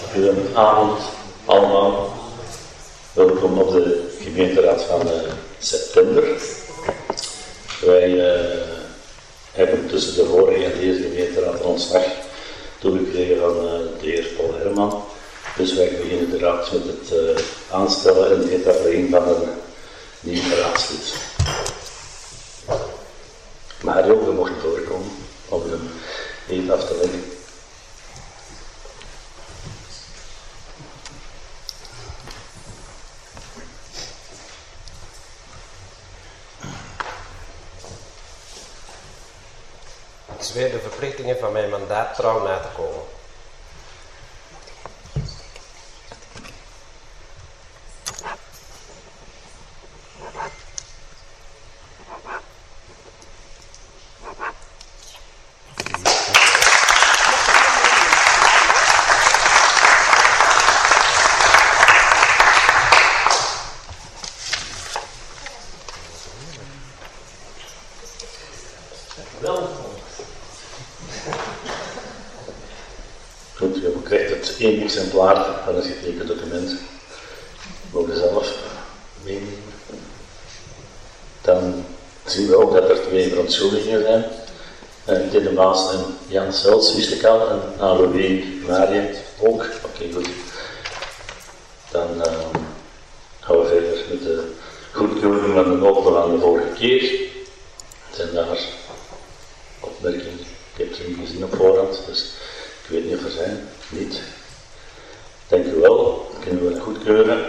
Goedenavond allemaal. Welkom op de gemeenteraad van september. Wij hebben tussen de vorige en deze gemeenteraad een ontslag toegekregen van de heer Paul Herman. Dus wij beginnen de raad met het aanstellen en de etablering van een nieuw raadslid. Mario, we mochten voorkomen om een eet af te leggen. Ik zweer de verplichtingen van mijn mandaat trouw na te komen. Goed, je krijgt het 1 exemplaar van het getekend document. Mogen zelf meenemen. Dan zien we ook dat er 2 verontschuldigingen zijn. Ken de Maas en Jan Sels, wist ik al, en Alois Mariet ook. Oké, goed. Dan gaan we verder met de goedkeuring van de noten van de vorige keer. Zijn daar opmerkingen? Ik heb ze niet gezien op voorhand, dus ik weet niet of er zijn. Niet. Dank u wel. Dan kunnen we het goedkeuren.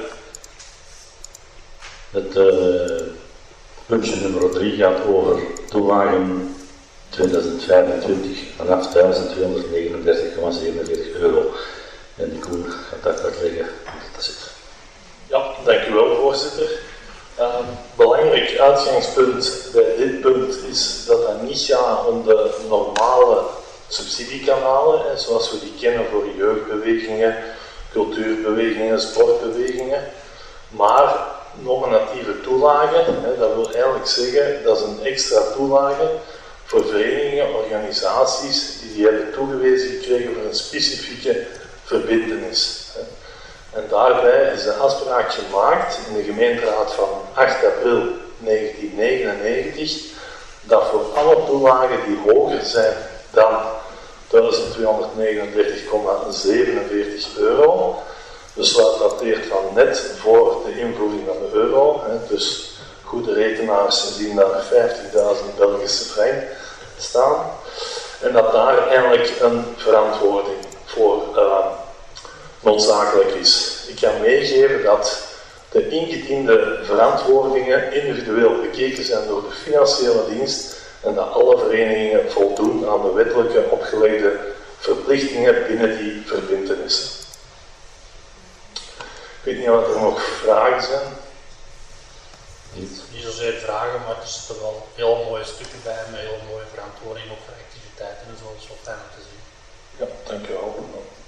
Het puntje nummer 3 gaat over toelagen 2025 vanaf 1.239,47 euro. En die Koen gaat dat uitleggen hoe dat zit. Ja, dank u wel, voorzitter. Belangrijk uitgangspunt bij dit punt is dat het niet gaat om de normale subsidiekanalen, zoals we die kennen voor jeugdbewegingen, cultuurbewegingen, sportbewegingen, maar nominatieve toelagen, dat wil eigenlijk zeggen dat is een extra toelage voor verenigingen, organisaties die hebben toegewezen gekregen voor een specifieke verbintenis. En daarbij is de afspraak gemaakt in de gemeenteraad van 8 april 1999 dat voor alle toelagen die hoger zijn dan 1.239,47 euro, dus wat dateert van net voor de invoering van de euro, dus goede rekenaars zien daar 50.000 Belgische frank staan, en dat daar eigenlijk een verantwoording voor noodzakelijk is. Ik kan meegeven dat de ingediende verantwoordingen individueel bekeken zijn door de financiële dienst en dat alle verenigingen voldoen aan de wettelijke opgelegde verplichtingen binnen die verbintenissen. Ik weet niet of er nog vragen zijn. Niet zozeer vragen, maar er zitten wel heel mooie stukken bij met heel mooie verantwoordingen ook voor activiteiten en zo, dat is wel fijn om te zien. Ja, dank u wel.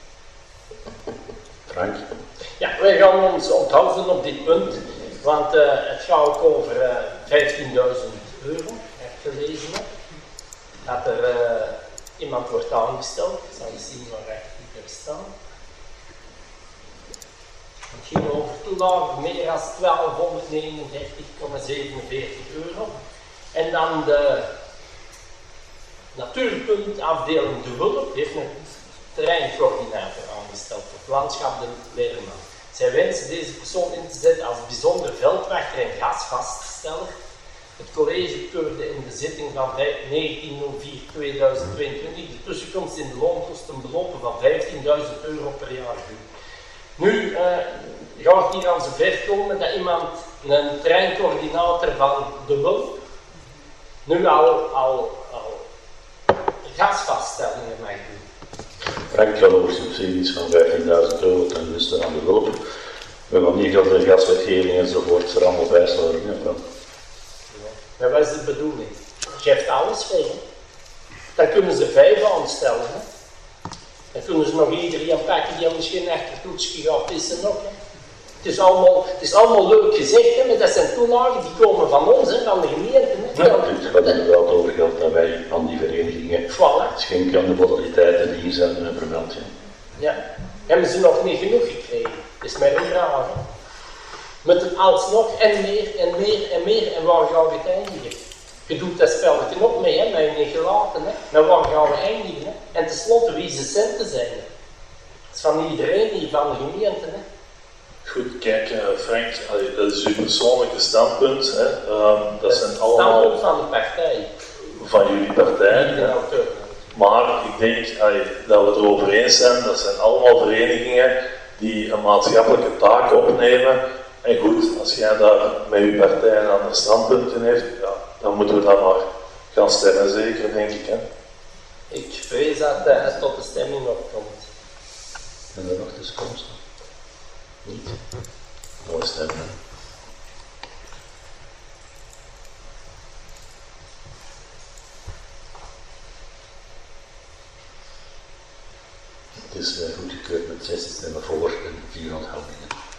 Frank? Ja, wij gaan ons onthouden op dit punt, want het gaat ook over 15.000 euro, heb ik gelezen. Dat er iemand wordt aangesteld, ik zal eens zien waar ik hier staan. Het ging over toelagen meer dan 1239,47 euro. En dan de natuurpuntafdeling De Hulp heeft een terreincoördinator aangesteld voor het landschap de Leerman. Zij wensen deze persoon in te zetten als bijzonder veldwachter en gasvaststeller. Het college keurde in de zitting van 19.04.2022 de tussenkomst in de loonkosten belopen van 15.000 euro per jaar. Nu gaat hier aan zover komen dat iemand, een treincoördinator van De Hulp, nu al gasvaststellingen mag doen. Frank gaat over subsidies van 15.000 euro ten gunste van De Hulp. We gaan niet geld de gaswetgeving enzovoort er allemaal bijsluiten. Ja. Maar wat is de bedoeling? Je hebt alles veel. Dan kunnen ze 5 aanstellen. Hè? Dan kunnen ze nog iedereen pakken die misschien achter het toetsje gaat pissen nog. Hè? Het is allemaal leuk gezegd, hè? Maar dat zijn toelagen die komen van ons, hè? Van de gemeente. Hè? Ja, het gaat inderdaad over geld dat wij aan die verenigingen voilà. schenken aan de modaliteiten die hier zijn vermeld. Ja. hebben ze nog niet genoeg gekregen. Dat is mijn vraag. Met het alsnog en meer en meer en meer. En waar gaan we het eindigen? Je doet dat spelletje nog mee, hè, maar je niet gelaten. Hè. Maar waar gaan we eindigen? Hè? En tenslotte, wie zijn centen zijn. Hè. Dat is van iedereen, hier van de gemeente. Hè. Goed, kijk Frank, dat is uw persoonlijke standpunt. Hè. Dat zijn allemaal standpunt van de partij. van jullie partij. Hè. Maar ik denk dat we het erover eens zijn, dat zijn allemaal verenigingen die een maatschappelijke taak opnemen. En goed, als jij daar met je partij een ander standpunt in heeft, ja, dan moeten we dan maar gaan stemmen, zeker, denk ik. Hè. Ik vrees dat het tot de stemming opkomt. En er nog tussenkomst? Niet? Mooi stemmen. Het is goedgekeurd met 16 stemmen voor en 4 onthoudingen.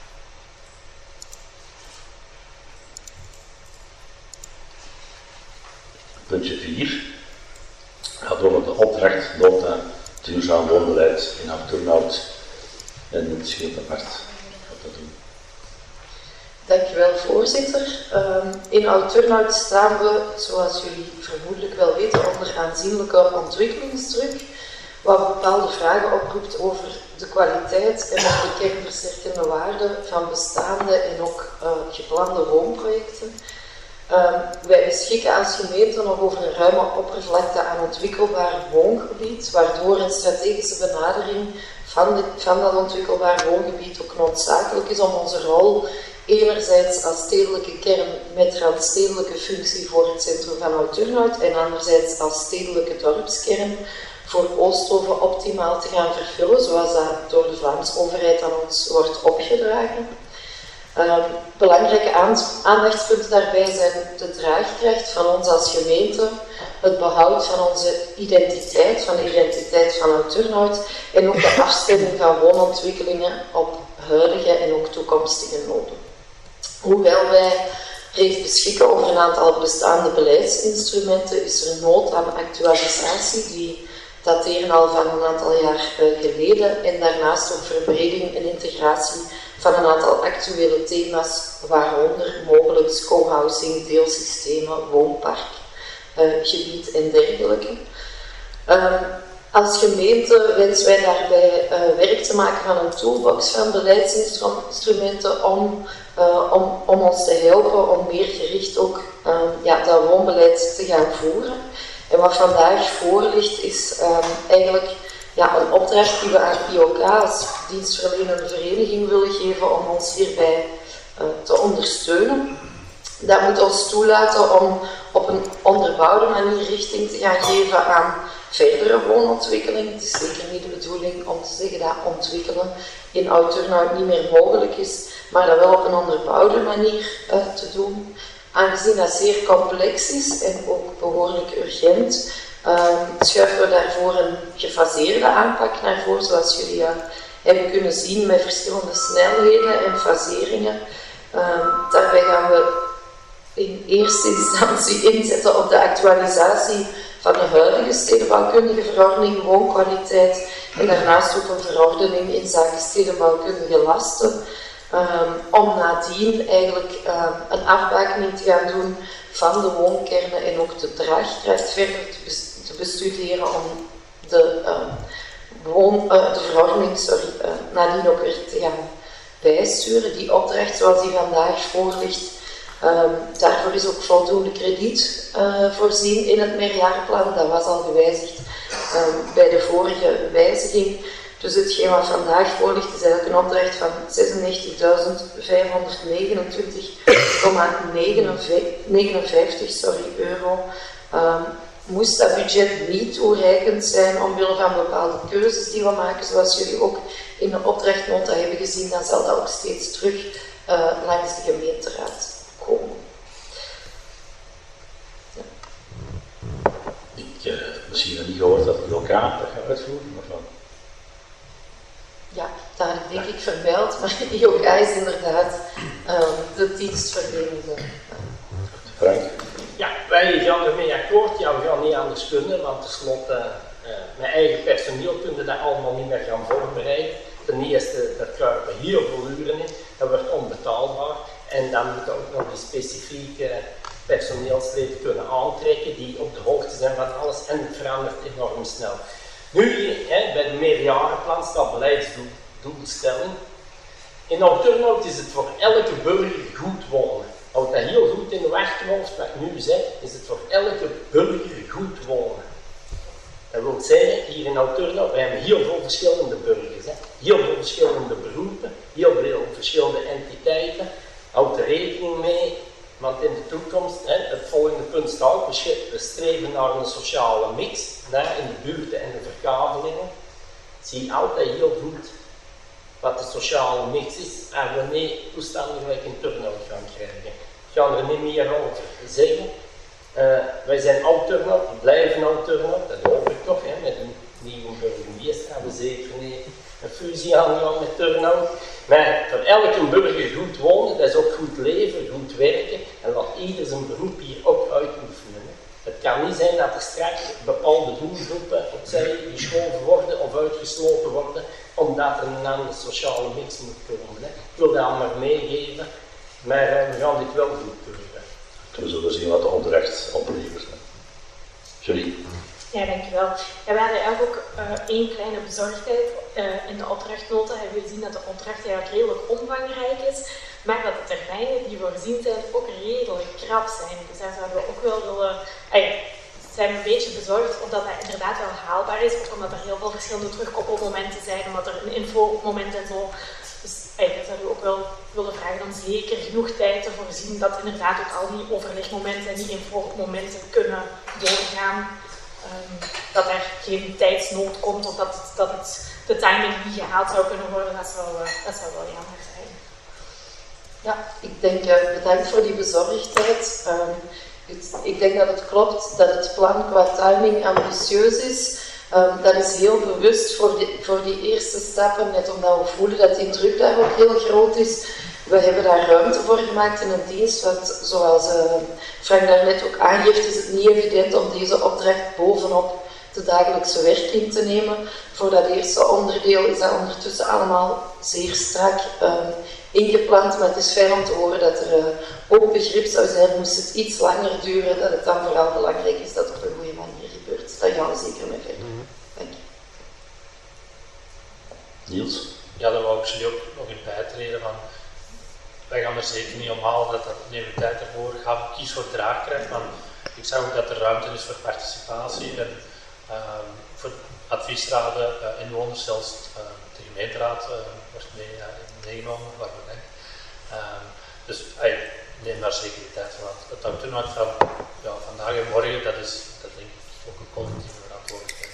Puntje 4 gaat over de opdracht nota duurzaam woonbeleid in Oud-Turnhout. En het scheelt apart gaat dat doen. Dankjewel, voorzitter. In Oud-Turnhout staan we, zoals jullie vermoedelijk wel weten, onder aanzienlijke ontwikkelingsdruk, wat bepaalde vragen oproept over de kwaliteit en ook de kernversterkende waarde van bestaande en ook geplande woonprojecten. Wij beschikken als gemeente nog over een ruime oppervlakte aan ontwikkelbaar woongebied, waardoor een strategische benadering van dat ontwikkelbaar woongebied ook noodzakelijk is om onze rol enerzijds als stedelijke kern met randstedelijke functie voor het centrum van Oud-Turnhout en anderzijds als stedelijke dorpskern voor Oosthoven optimaal te gaan vervullen, zoals dat door de Vlaamse overheid aan ons wordt opgedragen. Belangrijke aandachtspunten daarbij zijn de draagkracht van ons als gemeente, het behoud van onze identiteit, van de identiteit van Oud-Turnhout en ook de afstemming van woonontwikkelingen op huidige en ook toekomstige noden. Hoewel wij reeds beschikken over een aantal bestaande beleidsinstrumenten, is er nood aan actualisatie die dateren al van een aantal jaar geleden en daarnaast ook verbreding en integratie van een aantal actuele thema's, waaronder mogelijk co-housing, deelsystemen, woonparkgebied en dergelijke. Als gemeente wensen wij daarbij werk te maken van een toolbox van beleidsinstrumenten om ons te helpen om meer gericht ook dat woonbeleid te gaan voeren. En wat vandaag voor ligt is eigenlijk een opdracht die we aan IOK als dienstverlenende vereniging willen geven om ons hierbij te ondersteunen. Dat moet ons toelaten om op een onderbouwde manier richting te gaan geven aan verdere woonontwikkeling. Het is zeker niet de bedoeling om te zeggen dat ontwikkelen in Oud-Turnhout niet meer mogelijk is, maar dat wel op een onderbouwde manier te doen. Aangezien dat zeer complex is en ook behoorlijk urgent, schuiven we daarvoor een gefaseerde aanpak naar voren, zoals jullie hebben kunnen zien, met verschillende snelheden en faseringen. Daarbij gaan we in eerste instantie inzetten op de actualisatie van de huidige stedenbouwkundige verordening woonkwaliteit en daarnaast ook een verordening in zaken stedenbouwkundige lasten. Om nadien eigenlijk een afbakening te gaan doen van de woonkernen en ook de draagkracht verder te bestuderen om de verordening nadien ook weer te gaan bijsturen. Die opdracht zoals die vandaag voor ligt, daarvoor is ook voldoende krediet voorzien in het meerjarenplan. Dat was al gewijzigd bij de vorige wijziging. Dus hetgeen wat vandaag voor ligt is eigenlijk een opdracht van €96.529,59 moest dat budget niet toereikend zijn omwille van bepaalde keuzes die we maken, zoals jullie ook in de opdrachtnota hebben gezien, dan zal dat ook steeds terug langs de gemeenteraad komen. Ja. Ik misschien nog niet gehoord dat IOK dat gaat uitvoeren, of wat? Ja, dat had ik denk ik vermeld, maar IOK is inderdaad de dienstverlenende. Frank? Ja, wij gaan ermee akkoord. Ja, we gaan niet anders kunnen, want tenslotte met eigen personeel kunnen we dat allemaal niet meer gaan voorbereiden. ten eerste, daar kruipen heel veel uren in, dat wordt onbetaalbaar. En dan moet je ook nog die specifieke personeelsleden kunnen aantrekken die op de hoogte zijn van alles en het verandert enorm snel. Nu, bij de meerjarenplan staat beleidsdoelstelling. In Oud-Turnhout is het voor elke burger goed wonen. Houd dat heel goed in de achterhoofd, wat ik nu zeg, is het voor elke burger goed wonen. Dat wil zeggen, hier in Oud-Turnhout, we hebben heel veel verschillende burgers. Heel veel verschillende beroepen, heel veel verschillende entiteiten. Houd er rekening mee, want in de toekomst, het volgende punt staat ook, we streven naar een sociale mix, in de buurten en de verkavelingen. Zie altijd heel goed wat de sociale mix is en wanneer toestanden gelijk in Turnhout gaan krijgen. Ik ga er niet meer over zeggen. Wij zijn Oud-Turnhout, we blijven Oud-Turnhout, dat hoop ik toch, met een nieuwe burgemeester gaan we zeker niet een fusie aangaan met Turnhout. Maar voor elke burger goed wonen, dat is ook goed leven, goed werken en laat ieder zijn beroep hier ook uitoefenen. Het kan niet zijn dat er straks bepaalde doelgroepen opzij geschoven worden of uitgesloten worden, omdat er een andere sociale mix moet komen. Ik wil dat maar meegeven, maar we gaan dit wel goedkeuren. We zullen zien wat de opdracht oplevert. Julie. Ja, dankjewel. Ja, we hadden eigenlijk ook één kleine bezorgdheid in de opdrachtnota. Hebben we gezien dat de opdracht eigenlijk redelijk omvangrijk is, maar dat de termijnen die voorzien zijn ook redelijk krap zijn. Dus daar zouden we ook wel willen... zijn we een beetje bezorgd of dat inderdaad wel haalbaar is, of omdat er heel veel verschillende terugkoppelmomenten zijn, omdat er een infomoment en zo. Dus daar zouden we ook wel willen vragen om zeker genoeg tijd te voorzien dat inderdaad ook al die overlegmomenten en die infomomenten kunnen doorgaan. Dat er geen tijdsnood komt of dat de timing niet gehaald zou kunnen worden, dat zou wel jammer zijn. Ja, ik denk, bedankt voor die bezorgdheid. Ik denk dat het klopt dat het plan qua timing ambitieus is. Dat is heel bewust voor die eerste stappen, net omdat we voelen dat die druk daar ook heel groot is. We hebben daar ruimte voor gemaakt in een dienst, want zoals Frank daarnet ook aangeeft, is het niet evident om deze opdracht bovenop de dagelijkse werking te nemen. Voor dat eerste onderdeel is dat ondertussen allemaal zeer strak ingepland, maar het is fijn om te horen dat er ook begrip zou zijn, moest het iets langer duren, dat het dan vooral belangrijk is dat het op een goede manier gebeurt. Daar gaan we zeker mee verder. Dank je. Niels? Ja, daar wou ik jullie ook nog in bijtreden van. Wij gaan er zeker niet om halen dat de tijd ervoor kies voor draagkracht, want ik zag ook dat er ruimte is voor participatie en voor adviesraden, inwoners, zelfs de gemeenteraad wordt meegenomen, waar we denken. Dus neem daar zeker de tijd van. Het hangt toen uit van vandaag en morgen, dat denk ik ook een collectieve verantwoordelijkheid.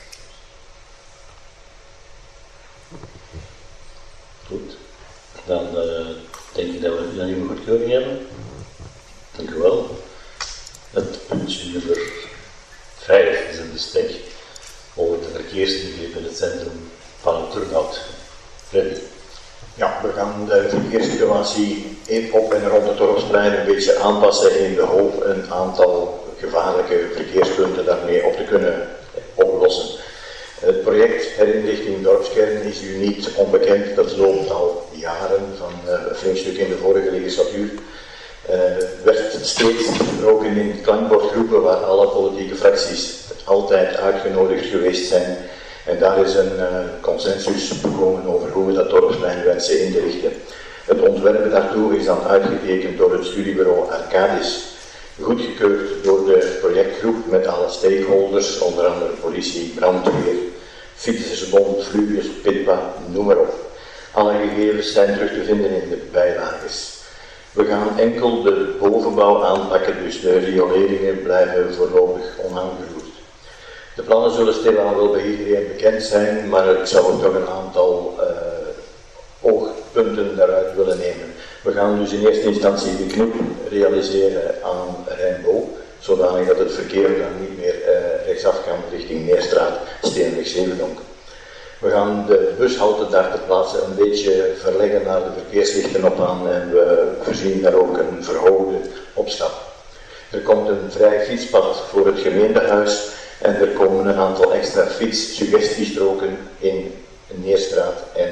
Goed. Dan denk ik dat we een nieuwe goedkeuring hebben. Dank u wel. Het puntje nummer 5 is een bestek over de verkeersingreep in het centrum van Turnhout. Freddy. Ja, we gaan de verkeerssituatie op en rond het Dorpsplein een beetje aanpassen in de hoop een aantal gevaarlijke verkeerspunten daarmee op te kunnen oplossen. Het project herinrichting dorpskern is u niet onbekend, dat loopt al jaren, van een flink stuk in de vorige legislatuur. Werd steeds besproken in klankbordgroepen waar alle politieke fracties altijd uitgenodigd geweest zijn. En daar is een consensus gekomen over hoe we dat dorpsplein wensen in te richten. Het ontwerp daartoe is dan uitgetekend door het studiebureau Arcadis, goedgekeurd door de projectgroep met alle stakeholders, onder andere politie, brandweer, Fietsersbond, Fluvius, Pitpa, noem maar op. Alle gegevens zijn terug te vinden in de bijlages. We gaan enkel de bovenbouw aanpakken, dus de rioleringen blijven voorlopig onaangeroerd. De plannen zullen stilaan wel bij iedereen bekend zijn, maar ik zou ook toch een aantal oogpunten daaruit willen nemen. We gaan dus in eerste instantie de knip realiseren aan Rijnbo, zodanig dat het verkeer dan niet meer rechtsaf kan richting Meerstraat, Steenweg-Zevenonk. We gaan de bushalte daar ter plaatse een beetje verleggen naar de verkeerslichten op aan en we voorzien daar ook een verhoogde opstap. Er komt een vrij fietspad voor het gemeentehuis en er komen een aantal extra fietssuggesties in Neerstraat en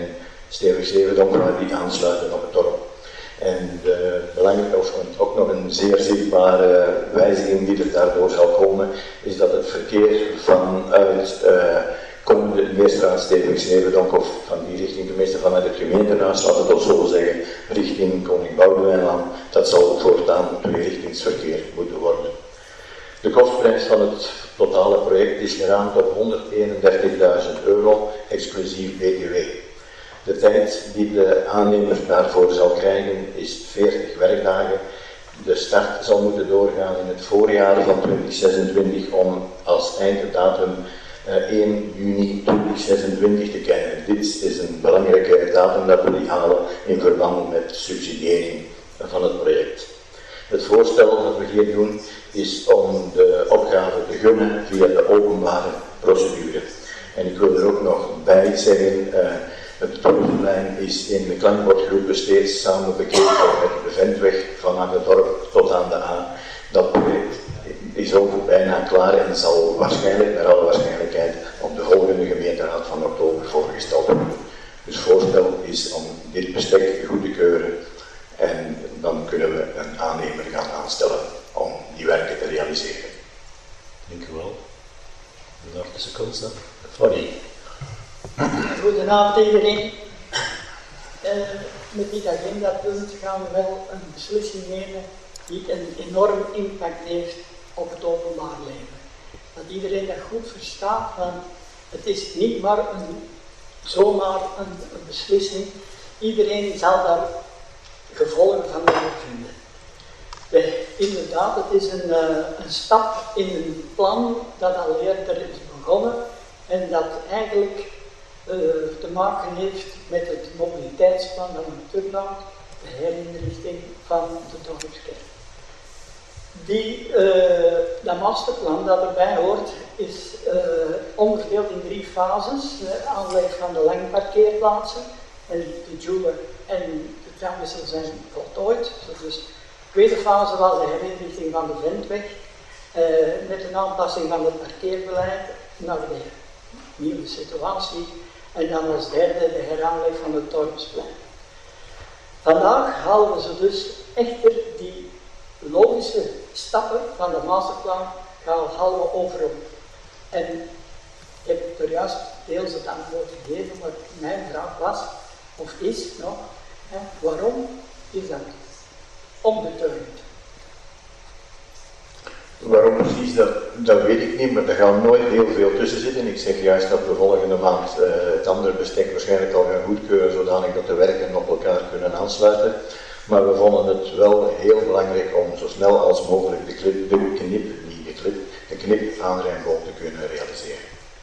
Stevig-Zevendomp, waar die aansluiten op het dorp. En ook nog een zeer zichtbare wijziging die er daardoor zal komen, is dat het verkeer vanuit komende Meerstraat, Stevig-Zevendomp of van die richting, tenminste vanuit het gemeentehuis, laten we dat zo zeggen, richting Koning Boudewijnlaan, dat zal voortaan tweerichtingsverkeer moeten worden. De kostprijs van het totale project is geraamd op €131.000, exclusief BTW. De tijd die de aannemer daarvoor zal krijgen is 40 werkdagen. De start zal moeten doorgaan in het voorjaar van 2026 om als einddatum 1 juni 2026 te kennen. Dit is een belangrijke datum dat we die halen in verband met subsidiëring van het project. Het voorstel dat we hier doen is om de opgave te gunnen via de openbare procedure. En ik wil er ook nog bij zeggen, het dorpsplein is in de klankbordgroepen steeds samen bekeken met de Ventweg vanaf het dorp tot aan de A. Dat project is ook bijna klaar en zal waarschijnlijk, naar alle waarschijnlijkheid, op de volgende gemeenteraad van oktober voorgesteld worden. Dus het voorstel is om dit bestek goed te keuren en dan kunnen we een aannemer gaan aanstellen om die werken te realiseren. Dank u wel. De Noorderse kunst, Florrie. Goedenavond iedereen. Met dit agendapunt gaan we wel een beslissing nemen die een enorm impact heeft op het openbaar leven. Dat iedereen dat goed verstaat, want het is niet maar zomaar een beslissing. Iedereen zal daar gevolgen van ondervinden. Inderdaad, het is een stap in een plan dat al eerder is begonnen en dat eigenlijk te maken heeft met het mobiliteitsplan van een turnout, de herinrichting van de dorpskerk. Dat masterplan dat erbij hoort is onderverdeeld in 3 fases. De aanleg van de langparkeerplaatsen en de Joule en de tramwissel zijn voltooid. Dus de tweede fase was de herinrichting van de Ventweg met een aanpassing van het parkeerbeleid naar de nieuwe situatie. En dan als derde de heraanleg van het dorpsplein. Vandaag halen we ze dus echter die logische stappen van de masterplan halen we overop. En ik heb er juist deels het antwoord gegeven, maar mijn vraag was, of is nog, waarom is dat onbeteugend? Waarom precies, dat weet ik niet, maar er gaat nooit heel veel tussen zitten. Ik zeg juist dat we volgende maand het andere bestek waarschijnlijk al gaan goedkeuren, zodanig dat de werken op elkaar kunnen aansluiten. Maar we vonden het wel heel belangrijk om zo snel als mogelijk de knip aan Rijnboom te kunnen realiseren.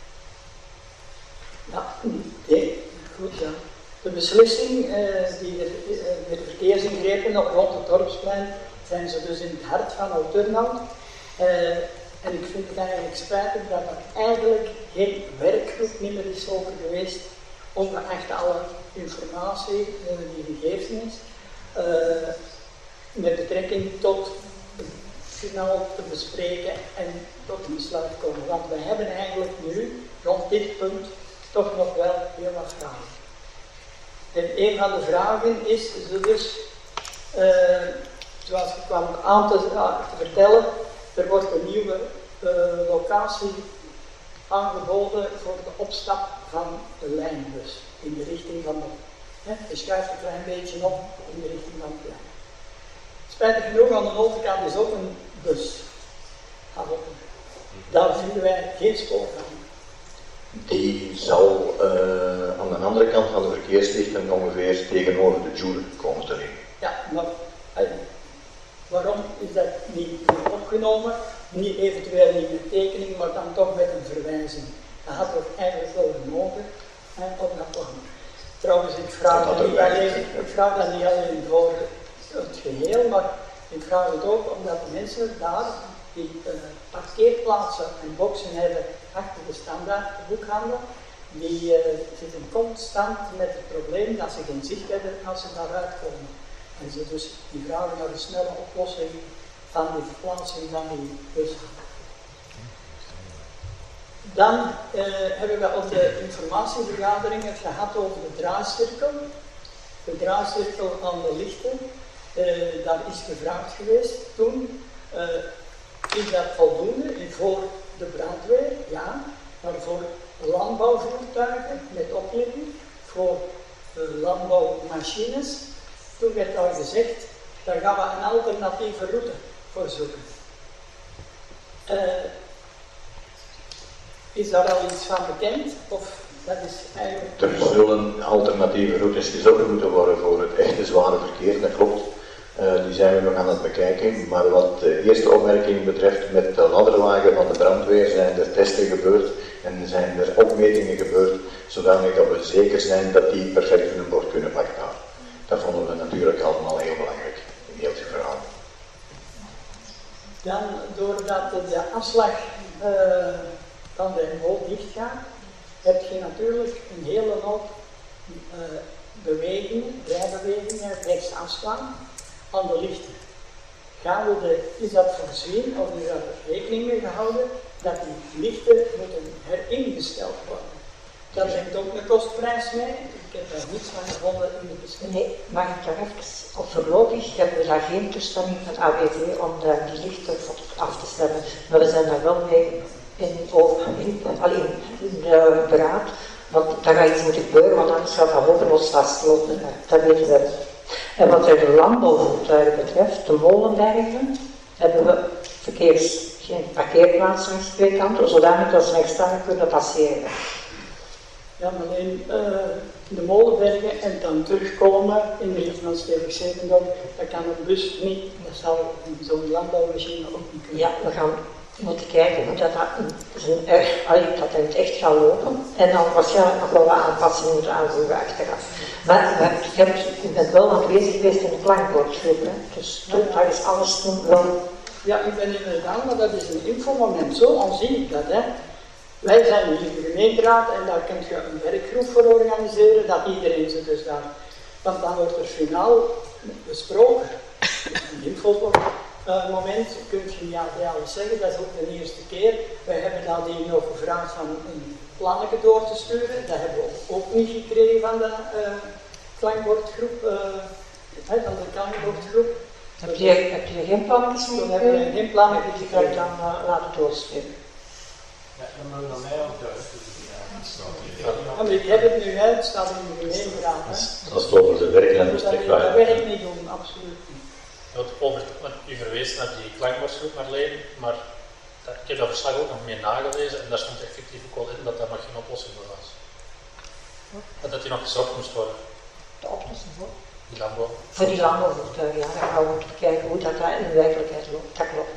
Ja, nee, goed ja. De beslissing met de verkeersingrepen rond het dorpsplein zijn ze dus in het hart van Oud-Turnhout. En ik vind het eigenlijk spijtig dat er eigenlijk geen werkgroep meer is over geweest, ongeacht alle informatie die gegeven is, met betrekking tot het finaal te bespreken en tot een besluit komen. Want we hebben eigenlijk nu rond dit punt toch nog wel heel wat vragen. En een van de vragen is dus, zoals ik kwam aan te vertellen, er wordt een nieuwe locatie aangeboden voor de opstap van de lijnbus in de richting van de. Je schuift een klein beetje op in de richting van het plein. Spijtig genoeg, aan de overkant is ook een bus. Daar vinden wij geen spoor van. Die zal aan de andere kant van de verkeerslichten ongeveer tegenover de Joule komen te liggen. Ja, maar waarom is dat niet opgenomen? Niet eventueel niet met tekening, maar dan toch met een verwijzing. Dat had toch eigenlijk wel gemogen op dat plan. Trouwens, ik vraag dat niet alleen voor het geheel, maar ik vraag het ook omdat de mensen daar die parkeerplaatsen en boxen hebben achter de standaard boekhandel, die zitten constant met het probleem dat ze geen zicht hebben als ze daaruit komen. En ze dus die vragen naar een snelle oplossing van die verplaatsing van die bus. Dan hebben we op de informatievergadering het gehad over de draaicirkel. De draaicirkel aan de lichten. Daar is gevraagd geweest toen. Is dat voldoende voor de brandweer? Ja. Maar voor landbouwvoertuigen met opleiding, voor landbouwmachines, toen werd al gezegd, daar gaan we een alternatieve route voor zoeken. Is daar al iets van bekend? Of dat is eigenlijk... Er zullen alternatieve routes gezocht moeten worden voor het echte zware verkeer, dat klopt. Die zijn we nog aan het bekijken, maar wat de eerste opmerking betreft, met de ladderwagen van de brandweer zijn er testen gebeurd en zijn er opmetingen gebeurd, zodanig dat we zeker zijn dat die perfect hun bord kunnen pakken. Dat vonden we natuurlijk allemaal heel belangrijk in heel het verhaal. Dan, doordat de afslag van de MO dicht gaat, heb je natuurlijk een hele hoop bewegingen, rijbewegingen, rechtsafslaan aan de lichten. Is dat voorzien of is daar rekening mee gehouden dat die lichten moeten heringesteld worden? Daar brengt ook een kostprijs mee. Ik heb daar niets van gevonden in de bestelling. Nee, mag ik daar even op voorlopig hebben we daar geen toestemming van AWV om die lichten af te stemmen. Maar we zijn daar wel mee in beraad, want daar gaat iets moeten gebeuren, want anders gaat dat hopeloos vastlopen. Dat weten we. En wat er de landbouwvoertuigen betreft, de molenbergen, hebben we geen parkeerplaats langs twee kanten, zodanig dat ze rechtstandig kunnen passeren. Ja, maar alleen de molenbergen en dan terugkomen in de richting van Stevig-Zevendorp, dat kan een bus niet, dat zou zo'n landbouwmachine ook niet kunnen. Ja, we gaan moeten kijken hoe dat in het echt gaat lopen en dan waarschijnlijk nog wel wat aanpassingen moeten aanvoeren achteraf. Maar je bent wel aanwezig geweest in de klankbordgroep, dus daar is alles toen wel... Ja, ik ben inderdaad, maar dat is een infomoment, zo zie ik dat. Hè. Wij zijn hier in de gemeenteraad en daar kun je een werkgroep voor organiseren, dat iedereen zit dus daar. Want dan wordt er finaal besproken. Een infomoment kun je niet altijd zeggen, dat is ook de eerste keer. Wij hebben nadien nog gevraagd van een plannetje door te sturen, dat hebben we ook niet gekregen van de klankbordgroep. Heb je geen plannetjes mee? Dan hebben we geen plannetjes die ga ik dan laten doorsturen. Ja, dan moet je naar mij ook doorsturen. Ja, maar ik heb het nu uit, het staat in de gemeenteraad. Dat is over de werk en de Dat werkt niet doen, absoluut niet. Want u verwees naar die klankbordgroep, Marleen, maar ik heb dat verslag ook nog meer nagelezen en daar stond effectief ook wel in dat daar nog geen oplossing voor was. En dat die nog gezocht moest worden. De oplossing voor? Die landbouw. Voor die landbouwvoertuigen, ja. Dan gaan we moeten kijken hoe dat in de werkelijkheid loopt. Dat klopt.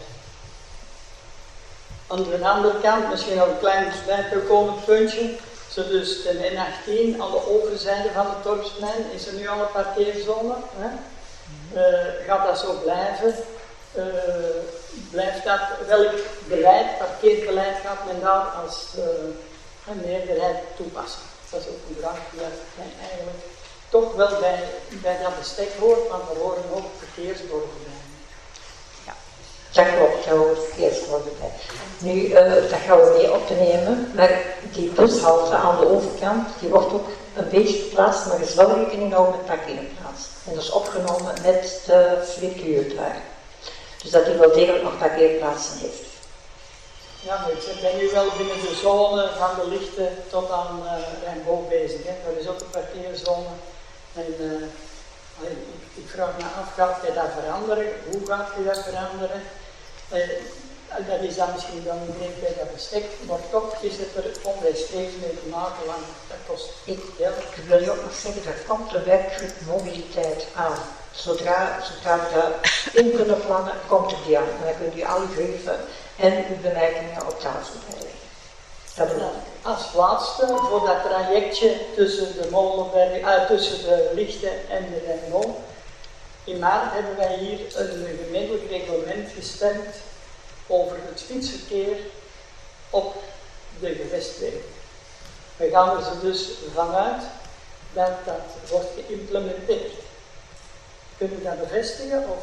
Aan de andere kant, misschien nog een klein bijkomend puntje. Zo dus de N18 aan de overzijde van het dorpsplein is er nu al een parkeerzone. Hè? Gaat dat zo blijven? Blijft dat, welk beleid, parkeerbeleid gaat men daar als een meerderheid toepassen? Dat is ook een vraag die eigenlijk toch wel bij dat bestek hoort, want er horen ook verkeersborden bij. Ja, dat klopt, daar hoort verkeersborden bij. Nu, dat gaan we mee op te nemen, maar die bushalte aan de overkant, die wordt ook een beetje verplaatst, maar er is wel rekening gehouden met parkeerplaats. En dat is opgenomen met de frituur daar. Dus dat die wel degelijk nog parkeerplaatsen heeft. Ja, maar ik ben nu wel binnen de zone van de lichten tot aan Rijnboog bezig. Hè. Er is ook een parkeerzone. En ik vraag me af, gaat je dat veranderen? Hoe gaat je dat veranderen? Dat is dan misschien dan niet direct bij dat bestek, maar toch is het er onrechtstreeks mee te maken, want dat kost geld. Ik wil je ook nog zeggen, er komt de werkgroep mobiliteit aan. Zodra we dat in kunnen plannen, komt er die aan. En dan kunt u al uw brieven en uw bemerkingen op tafel krijgen. Dat bedoel ik. Als laatste, voor dat trajectje tussen de Molenberg, tussen de Lichten en de Rijnmol. In maart hebben wij hier een gemeentelijk reglement gestemd over het fietsverkeer op de gewestwegen. We gaan er dus vanuit dat dat wordt geïmplementeerd. Kunnen we dat bevestigen? Of?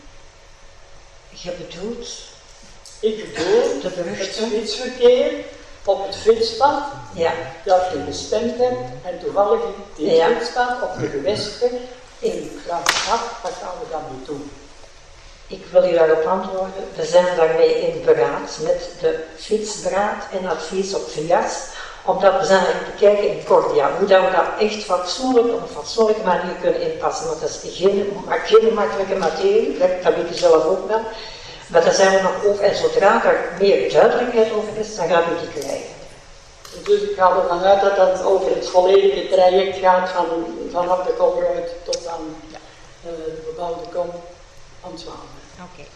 Je bedoelt? Ik bedoel het fietsverkeer op het fietspad Ja. dat je bestemd hebt en toevallig die Ja. fietspad op de gewestweg in Graafschap, wat gaan we dan nu doen? Ik wil u daarop antwoorden. We zijn daarmee in beraad met de fietsberaad en advies op VIAS. Omdat we zijn aan het bekijken in Cordia hoe dat we dat echt fatsoenlijk op een fatsoenlijke manier kunnen inpassen. Want dat is geen makkelijke materie, dat weet u zelf ook wel. Maar daar zijn we nog over en zodra er meer duidelijkheid over is, dan gaan we die krijgen. Dus ik ga ervan uit dat dat over het volledige traject gaat vanaf de Kolruit tot aan de bebouwde kom aan Zwanen. Oké.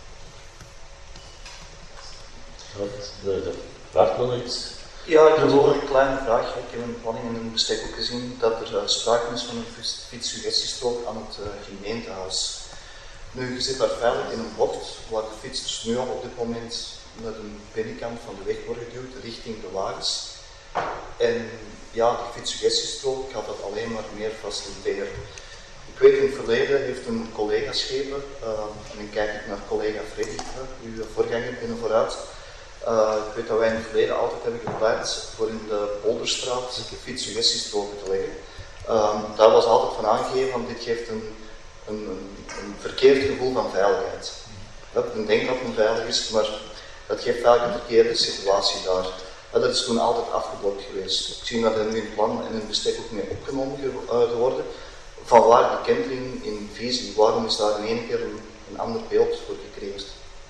De Bart wil iets. Ja, ik heb nog een kleine vraag. Ik heb een planning en een bestek ook gezien dat er sprake is van een fietssuggestiestrook aan het gemeentehuis. Nu, je zit daar veilig in een bocht waar de fietsers nu al op dit moment met een binnenkant van de weg worden geduwd richting de wagens. En ja, die fietssuggestiestrook gaat dat alleen maar meer faciliteren. Ik weet, in het verleden heeft een collega Scheper, en dan kijk ik naar collega Freddy, uw voorganger binnen vooruit. Ik weet dat wij in het verleden altijd hebben gepleit voor in de Polderstraat fietssuggestiestroken te leggen. Daar was altijd van aangegeven, want dit geeft een verkeerd gevoel van veiligheid. Men denkt dat men veilig is, maar dat geeft vaak een verkeerde situatie daar. Dat is toen altijd afgeblokt geweest. Ik zie dat er nu in het plan en in het bestek ook mee opgenomen geworden. Van waar die kentering in visie, waarom is daar in één keer een ander beeld voor gecreëerd?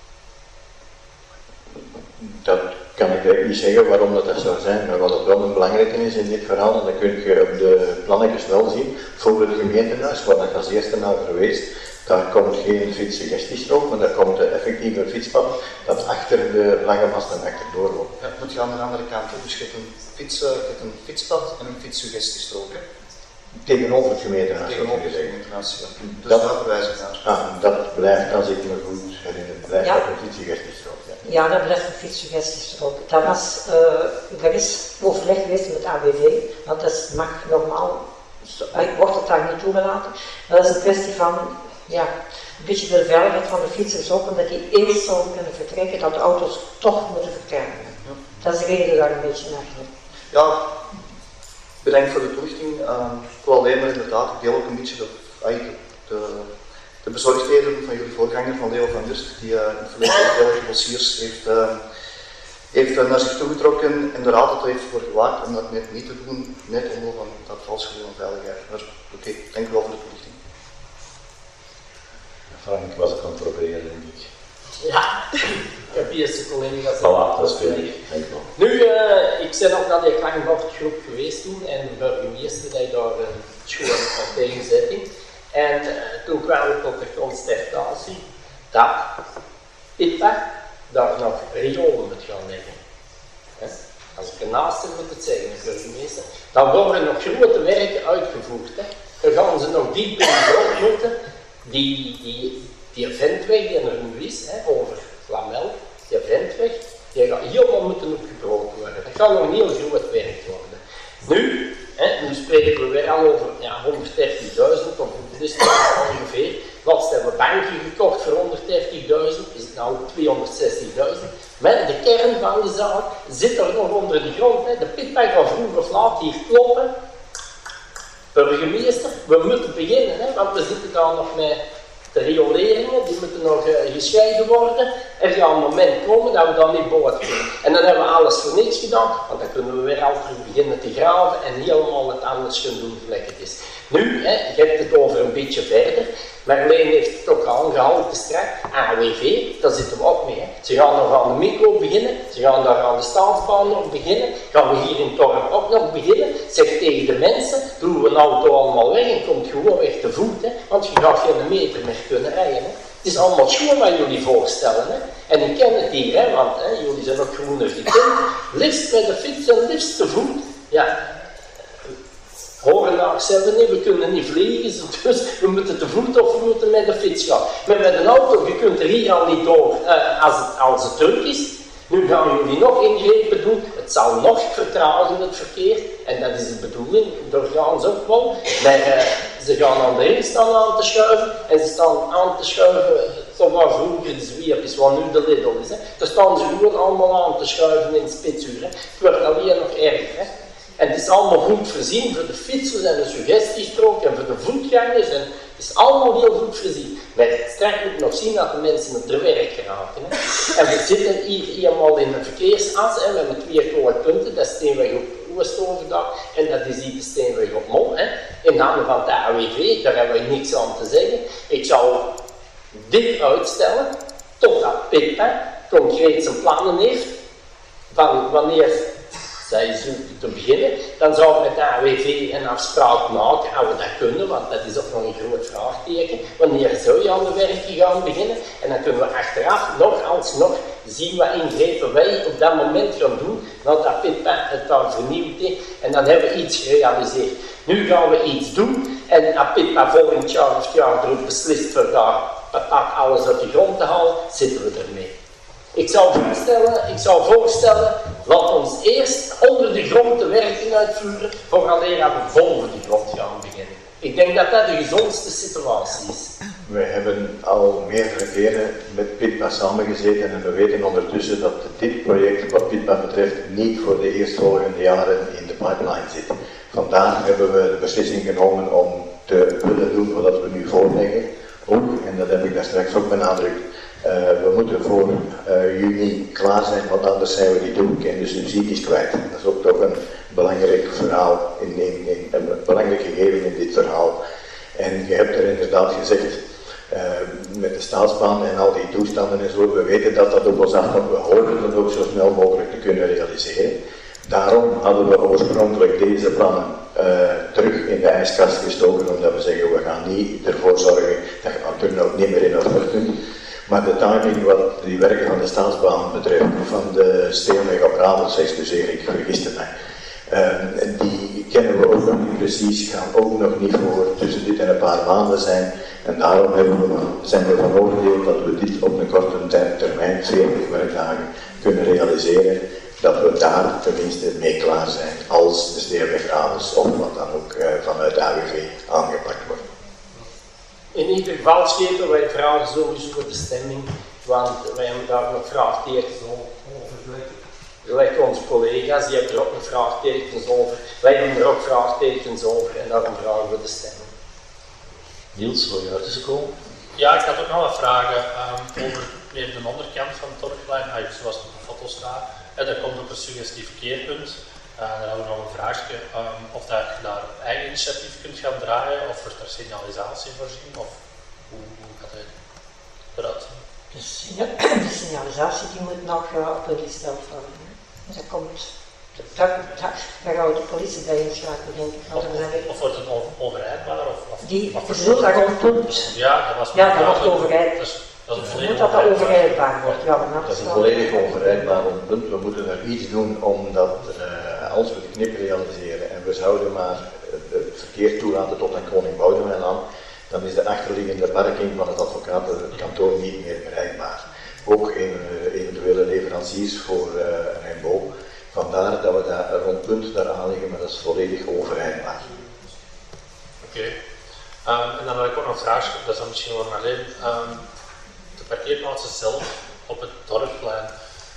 Dat kan ik direct niet zeggen waarom dat zou zijn, maar wat het wel een belangrijke is in dit verhaal, en dat kun je op de plannetjes wel zien, voor het gemeentehuis, waar dat als eerste naar geweest, daar komt geen fietssuggestiestrook, maar daar komt de effectieve fietspad dat achter de lange masten achterdoor loopt. Ja, het moet gaan aan de andere kant, dus je hebt een fietspad en een fietssuggestiestrook. Tegenover het gemeentehuis. Tegenover het gemeentehuis, ja. Dus dat, daar verwijs ik naar. Dat blijft, als ik me goed herinner, blijft Ja. ook een fietssuggestiestrook. Ja, dat blijft een fietssuggestiestrook. Er is overleg geweest met AWV, want dat mag normaal, wordt het daar niet toegelaten. Maar dat is een kwestie van, ja, een beetje de veiligheid van de fietsers ook, omdat die eerst zouden kunnen vertrekken, dat de auto's toch moeten vertrekken. Ja. Dat is de reden daar een beetje naar. Ja, bedankt voor de toelichting. Ik wil alleen maar inderdaad, ik deel ook een beetje de bezorgdheden van jullie voorganger, van Leo van Durst, die in het verleden ook heel dossiers heeft naar zich toegetrokken en er altijd heeft voor gewaakt om dat net niet te doen, net omwille van dat vals gevoel van veiligheid. Maar oké, dank u wel voor de toelichting. Frank was het aan het proberen, denk ik. Ja, ik heb eerste collega's. Voilà, dat is goed. Dank u wel. Nu, ik ben ook naar die klankbordgroep geweest toen en de burgemeester deed daar een schoon tegenzetting. En toen kwam ik tot de constatatie dat Pitpa daar nog riolen moet gaan leggen. Als ik ernaast heb, moet het zeggen, de burgemeester. Dan worden nog grote werken uitgevoerd. Dan gaan ze nog diep in de grond moeten. Die ventweg die er nu is, over Flamel, die ventweg, die gaat helemaal moeten opgebroken worden. Dat gaat nog een heel groot werk worden. Nu spreken we weer al over 130.000, of hoeveel is het ongeveer. Laatst hebben we banken gekocht voor 130.000, is het nou 260.000. Maar de kern van de zaak zit er nog onder de grond. De pitbag van vroeger of laat hier kloppen. Burgemeester, we moeten beginnen, want we zitten dan nog met de rioleringen, die moeten nog gescheiden worden. Er gaat een moment komen dat we dan niet boord kunnen. En dan hebben we alles voor niks gedaan, want dan kunnen we weer altijd beginnen te graven en helemaal het anders kunnen doen gelijk het is. Nu, je hebt het over een beetje verder, maar Leen heeft het ook aangehaald strak. AWV, daar zitten we ook mee. Ze gaan nog aan de micro beginnen, ze gaan daar aan de staatsbaan nog beginnen, gaan we hier in het dorp ook nog beginnen. Zeg tegen de mensen, doen we een auto allemaal weg en komt gewoon weg te voet, want je gaat geen meter meer kunnen rijden. Het is allemaal schoon wat jullie voorstellen. En ik ken het hier, want jullie zijn ook groener gekend. Liefst met de fiets en liefst te voet. Ja. Horen zeggen niet, we kunnen niet vliegen, dus we moeten te voet of we moeten met de fiets gaan. Maar met een auto, je kunt er hier al niet door als het druk is. Nu gaan jullie nog ingrepen doen, het zal nog vertragen het verkeer. En dat is de bedoeling, doorgaans ook wel. Maar ze gaan aan de ring staan aan te schuiven en ze staan aan te schuiven Zo was vroeger de Zwiep is wat nu de Lidl is. Hè. Daar staan ze gewoon allemaal aan te schuiven in spitsuur. Hè. Het wordt alweer nog erger. Hè. En het is allemaal goed voorzien voor de fietsers en de suggestiestrook en voor de voetgangers. En het is allemaal heel goed voorzien. Maar straks moet je nog zien dat de mensen op de werk geraken. Hè. En we zitten hier eenmaal in een verkeersas, hè, met 2 knooppunten. Dat is Steenweg op Oostoverdag en dat is hier de Steenweg op Mol. Hè. In handen van de AWV, daar hebben we niks aan te zeggen. Ik zou dit uitstellen totdat Pippa concreet zijn plannen heeft van wanneer zij zoeken te beginnen, dan zou ik met de AWV een afspraak maken, als we dat kunnen, want dat is ook nog een groot vraagteken. Wanneer zou je aan de werken gaan beginnen? En dan kunnen we achteraf nog alsnog zien wat ingrepen wij op dat moment gaan doen, nadat Pippa het daar vernieuwd heeft. En dan hebben we iets gerealiseerd. Nu gaan we iets doen en als Pippa volgend jaar of het jaar erop beslist voor daar patat alles uit de grond te halen, zitten we ermee. Ik zou voorstellen, laat ons eerst onder de grond de werking uitvoeren, vooraleer we boven de grond gaan beginnen. Ik denk dat dat de gezondste situatie is. Wij hebben al meerdere keren met Pitpa samengezeten en we weten ondertussen dat dit project, wat Pitpa betreft, niet voor de eerstvolgende jaren in de pipeline zit. Vandaar hebben we de beslissing genomen om te willen doen wat we nu voorleggen. Ook, en dat heb ik daar straks ook benadrukt, we moeten voor juni klaar zijn, want anders zijn we die toegekende subsidies kwijt. Dat is ook toch een belangrijk verhaal, een belangrijk gegeven in dit verhaal. En je hebt er inderdaad gezegd, met de staatsbaan en al die toestanden en zo, we weten dat dat op ons afkomt, we hopen dat ook zo snel mogelijk te kunnen realiseren. Daarom hadden we oorspronkelijk deze plannen terug in de ijskast gestoken, omdat we zeggen, we gaan niet ervoor zorgen dat je natuurlijk ook niet meer in orde kunt. Maar de timing wat die werken van de staatsbaan betreft, van de Steenweg op Ravels, excuseer, ik vergiste mij. Die kennen we ook nog niet precies, gaan ook nog niet voor tussen dit en een paar maanden zijn. En daarom zijn we van oordeel dat we dit op een korte termijn, 40 werkdagen, kunnen realiseren. Dat we daar tenminste mee klaar zijn als de Steenweg Ravels of wat dan ook vanuit de AWV aangepakt wordt. In ieder geval schepen wij vragen sowieso de stemming, want wij hebben daar nog vraagtekens over. Gelijk onze collega's, die hebben er ook nog vraagtekens over. Wij hebben er ook vraagtekens over en daarom vragen we de stemming. Niels, wil je uit te komen? Ja, ik had ook nog wat vragen over meer de onderkant van het dorpsplein, zoals het op de foto staat. En daar komt ook een suggestief keerpunt. Dan hebben we nog een vraagje of dat je daar eigen initiatief kunt gaan draaien, of wordt er signalisatie voorzien, of hoe gaat het eruit zien? De signalisatie die moet nog op een gesteld worden. Dus dat komt, daar gaan we de politie bij inschakelen, denk ik. Of wordt het overrijdbaar? Die bedoelt daar rondpunt. Ja, dat was dat wordt overrijdbaar. Ik moet dat overrijdbaar wordt, ja. Dat is een volledig overrijdbaar punt. We moeten er iets doen omdat als we de knip realiseren en we zouden maar het verkeer toelaten tot aan Koning Boudewijn aan, dan is de achterliggende parking van het advocatenkantoor niet meer bereikbaar. Ook eventuele leveranciers voor Rijnbouw. Vandaar dat we daar een rondpunt daar aanleggen, maar dat is volledig overrijdbaar. Oké. En dan had ik ook nog een vraag, dat is dan misschien wel alleen. De parkeerplaatsen zelf op het dorpplein.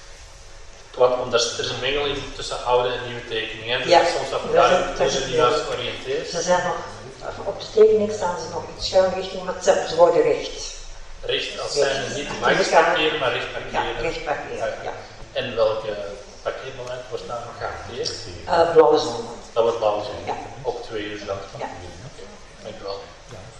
Want er is een mengeling tussen oude en nieuwe tekeningen. Dus ja, soms dat we daar niet juist georiënteerd. Ze zijn nog, op de tekening staan ze nog iets schuin richting, maar ze worden recht. Recht, als zijn ze niet langs parkeren, maar recht parkeren. Ja, recht parkeren, ja. En welke parkeermoment wordt daar nog gehanteerd? Blauwe zon. Dat wordt blauwe zon. Ja. Ook 2 uur lang. Ja. Dank u wel.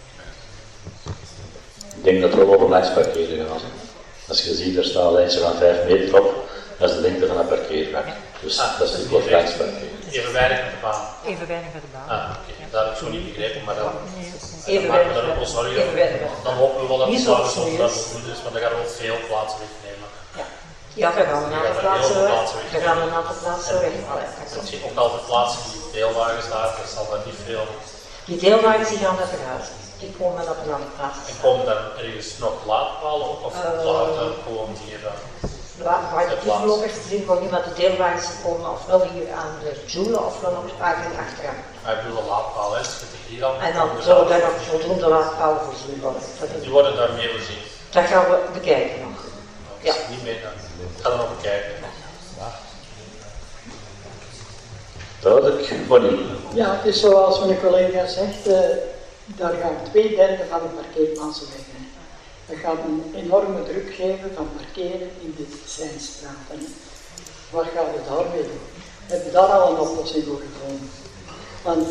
Ik denk dat we wel over langs parkeren gaan. Als je ziet, er staat een lijntje van 5 meter op, dat is de lengte van een parkeervak. Dus dat is natuurlijk wel langs parkeren. Even weinig met de baan. Even weinig met de baan. Oké. Dat heb ik zo niet begrepen, maar dan even maken we daar ook wel zorgen. Dan hopen we wel dat het blauwe zon dat goed is, maar dan gaan we wel veel plaatsen wegnemen. Ja, daar gaan we een aantal plaatsen weg. Misschien ook al de plaatsen die deelwagens daar, dat zal daar niet veel. Die deelwagens die gaan naar verhuizen. Die komen op een andere plaats. En komen dan ergens nog laadpalen op, of laten gewoon hier? Waar de voorlopig te zien wordt niet, maar de deelwagens komen ofwel hier aan de Joule ofwel op het park en achteraan. Maar ik bedoel de laadpaal, hè, dat zit hier al. En dan zullen daar nog voldoende laadpalen voorzien worden. Die worden daarmee voorzien. Dat gaan we bekijken nog. Ja. Niet mee dan. Gaan we nog bekijken. Duidelijk, Bonnie. Ja, het is zoals mijn collega zegt, daar gaan 2/3 van de parkeerplaatsen weg. Hè. Dat gaat een enorme druk geven van parkeren in de Seinstraten. Waar gaat het daarmee doen? We hebben daar al een oplossing voor gevonden. Want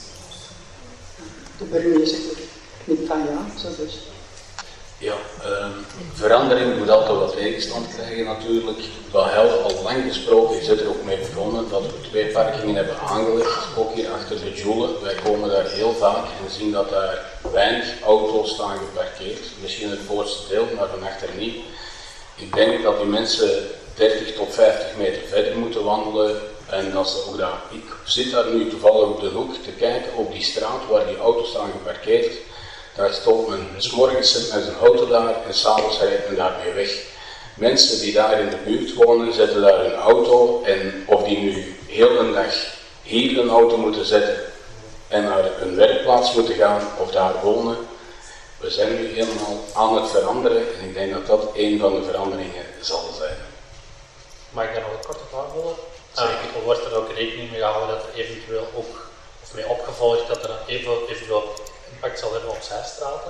de burgemeester knikt van ja, zo dus. Ja, verandering moet altijd wat tegenstand krijgen natuurlijk. Dat hebben al lang besproken, je zit er ook mee begonnen, dat we 2 parkingen hebben aangelegd, ook hier achter de Joule. Wij komen daar heel vaak en zien dat daar weinig auto's staan geparkeerd. Misschien het voorste deel, maar van achter niet. Ik denk dat die mensen 30 tot 50 meter verder moeten wandelen. En dat ze ook daar, ik zit daar nu toevallig op de hoek te kijken op die straat waar die auto's staan geparkeerd. Daar stopt men, 's morgens zit met zijn auto daar en s'avonds rijdt men daarmee weg. Mensen die daar in de buurt wonen, zetten daar hun auto en of die nu heel een dag hier een auto moeten zetten en naar hun werkplaats moeten gaan of daar wonen. We zijn nu helemaal aan het veranderen en ik denk dat dat een van de veranderingen zal zijn. Mag ik daar nog een korte vraag willen? Zeker. Wordt er ook rekening mee gehouden dat er eventueel ook, of mee opgevolgd, dat er dan eventueel impact zal hebben op zijstraten?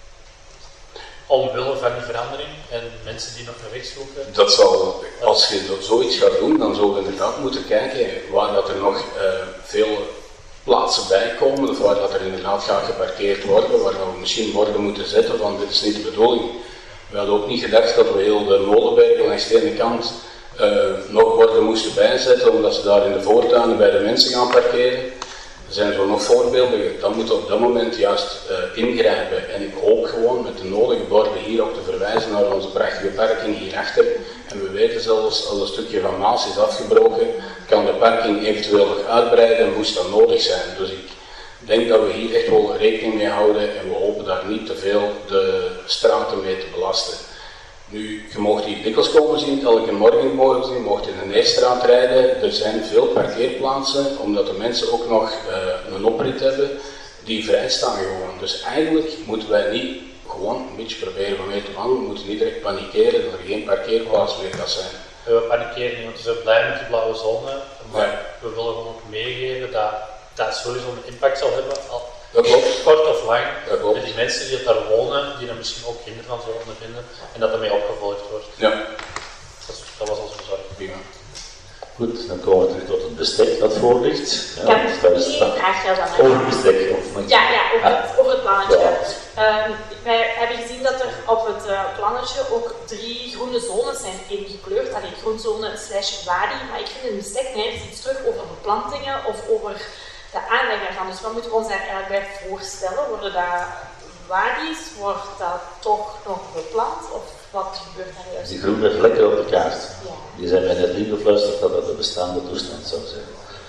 Omwille van die verandering en mensen die nog een weg zoeken? Dat zal, als je zoiets gaat doen, dan zou je inderdaad moeten kijken waar dat er nog veel plaatsen bij komen, of waar dat er inderdaad gaat geparkeerd worden, waar we misschien borden moeten zetten van dit is niet de bedoeling. We hadden ook niet gedacht dat we heel de Molenberg langs de ene kant nog borden moesten bijzetten, omdat ze daar in de voortuinen bij de mensen gaan parkeren. Er zijn zo nog voorbeelden, dan moeten we op dat moment juist ingrijpen. En ik hoop gewoon met de nodige borden hier ook te verwijzen naar onze prachtige parking hierachter. En we weten zelfs, als een stukje van Maas is afgebroken, kan de parking eventueel nog uitbreiden, moest dat nodig zijn. Dus ik denk dat we hier echt wel rekening mee houden en we hopen daar niet te veel de straten mee te belasten. Nu, je mocht hier dikwijls komen zien, elke morgen mogen zien, je mocht in de Neerstraat rijden. Er zijn veel parkeerplaatsen, omdat de mensen ook nog een oprit hebben, die vrij staan gewoon. Dus eigenlijk moeten wij niet gewoon een beetje proberen van mee te wandelen. We moeten niet direct panikeren dat er geen parkeerplaats meer kan zijn. We panikeren niet, want we zijn blij met die blauwe zone. Maar we willen gewoon ook meegeven dat dat sowieso een impact zal hebben. Dat klopt. Kort of lang. Dat klopt. En die mensen die daar wonen, die er misschien ook hinder van zullen ondervinden. En dat ermee opgevolgd wordt. Ja. Dat was onze zorg. Prima. Goed, dan komen we terug tot het bestek dat voor ligt. Ja, dat is één vraag stellen dan. Over het bestek. Over het plannetje. Wij hebben gezien dat er op het plannetje ook 3 groene zones zijn ingekleurd. Allee, groenzone / wadi. Maar ik vind in het bestek nergens iets terug over beplantingen of over de aanleg daarvan. Dus wat moeten we ons daar eigenlijk bij voorstellen? Worden dat wadi's? Wordt dat toch nog beplant? Of wat gebeurt daar juist? Die groene vlekken op de kaart, Ja. die zijn mij net ingefluisterd dat dat de bestaande toestand zou zijn.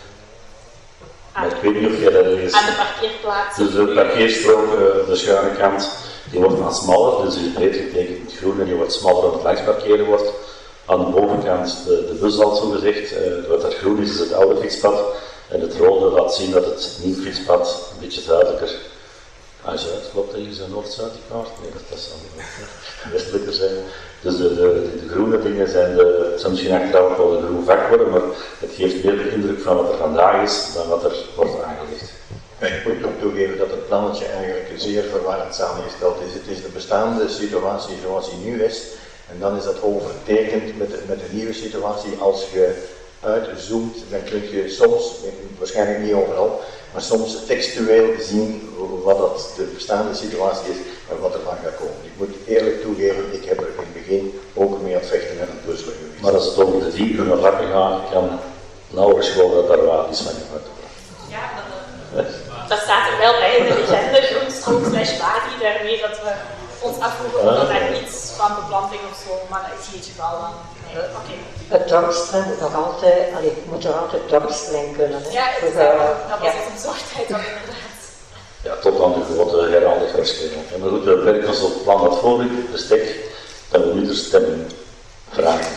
Maar ik weet niet of jij dat is. Aan de parkeerplaats. Dus de parkeerstrook, de schuine kant, die wordt dan smaller, dus die is breed getekend met groen en die wordt smaller dan het langs parkeren wordt. Aan de bovenkant de bus al zo gezegd, wat dat groen is het oude fietspad en het rode laat zien dat het nieuw fietspad een beetje duidelijker uit. Klopt dat hier zo'n noord-zuid die kaart? Nee, dat zal niet westelijker zijn. Dus de groene dingen zijn misschien achteraf wel een groen vak worden, maar het geeft meer de indruk van wat er vandaag is dan wat er wordt aangelegd. Ik moet ook toegeven dat het plannetje eigenlijk zeer verwarrend samengesteld is. Het is de bestaande situatie zoals die nu is en dan is dat overtekend met de nieuwe situatie. Als je uitzoomt, dan kun je soms, waarschijnlijk niet overal, maar soms textueel zien wat dat de bestaande situatie is en wat er van gaat komen. Ik moet eerlijk toegeven, ik heb er in het begin ook mee aan het vechten en aan het puzzelen geweest. Maar als het over de 4 kunnen lappen gaan, kan nauwelijks geloven dat daar wat is van gemaakt wordt. Ja, dat staat er wel bij in de legende, groenstrook / wadi, daarmee dat we ons afvroegen of daar iets van beplanting of zo, maar dat is niet het geval dan. Nee, oké. Het dorpsplein moet nog altijd, moet er altijd dorpsplein kunnen. Hè? Ja, dus, dat was onze bezorgdheid dan inderdaad. Ja, tot aan de grote heraldic waarschijnlijk. Maar goed, we werken ons op het plan dat voor ligt, het bestek, dat we nu de stemming vragen.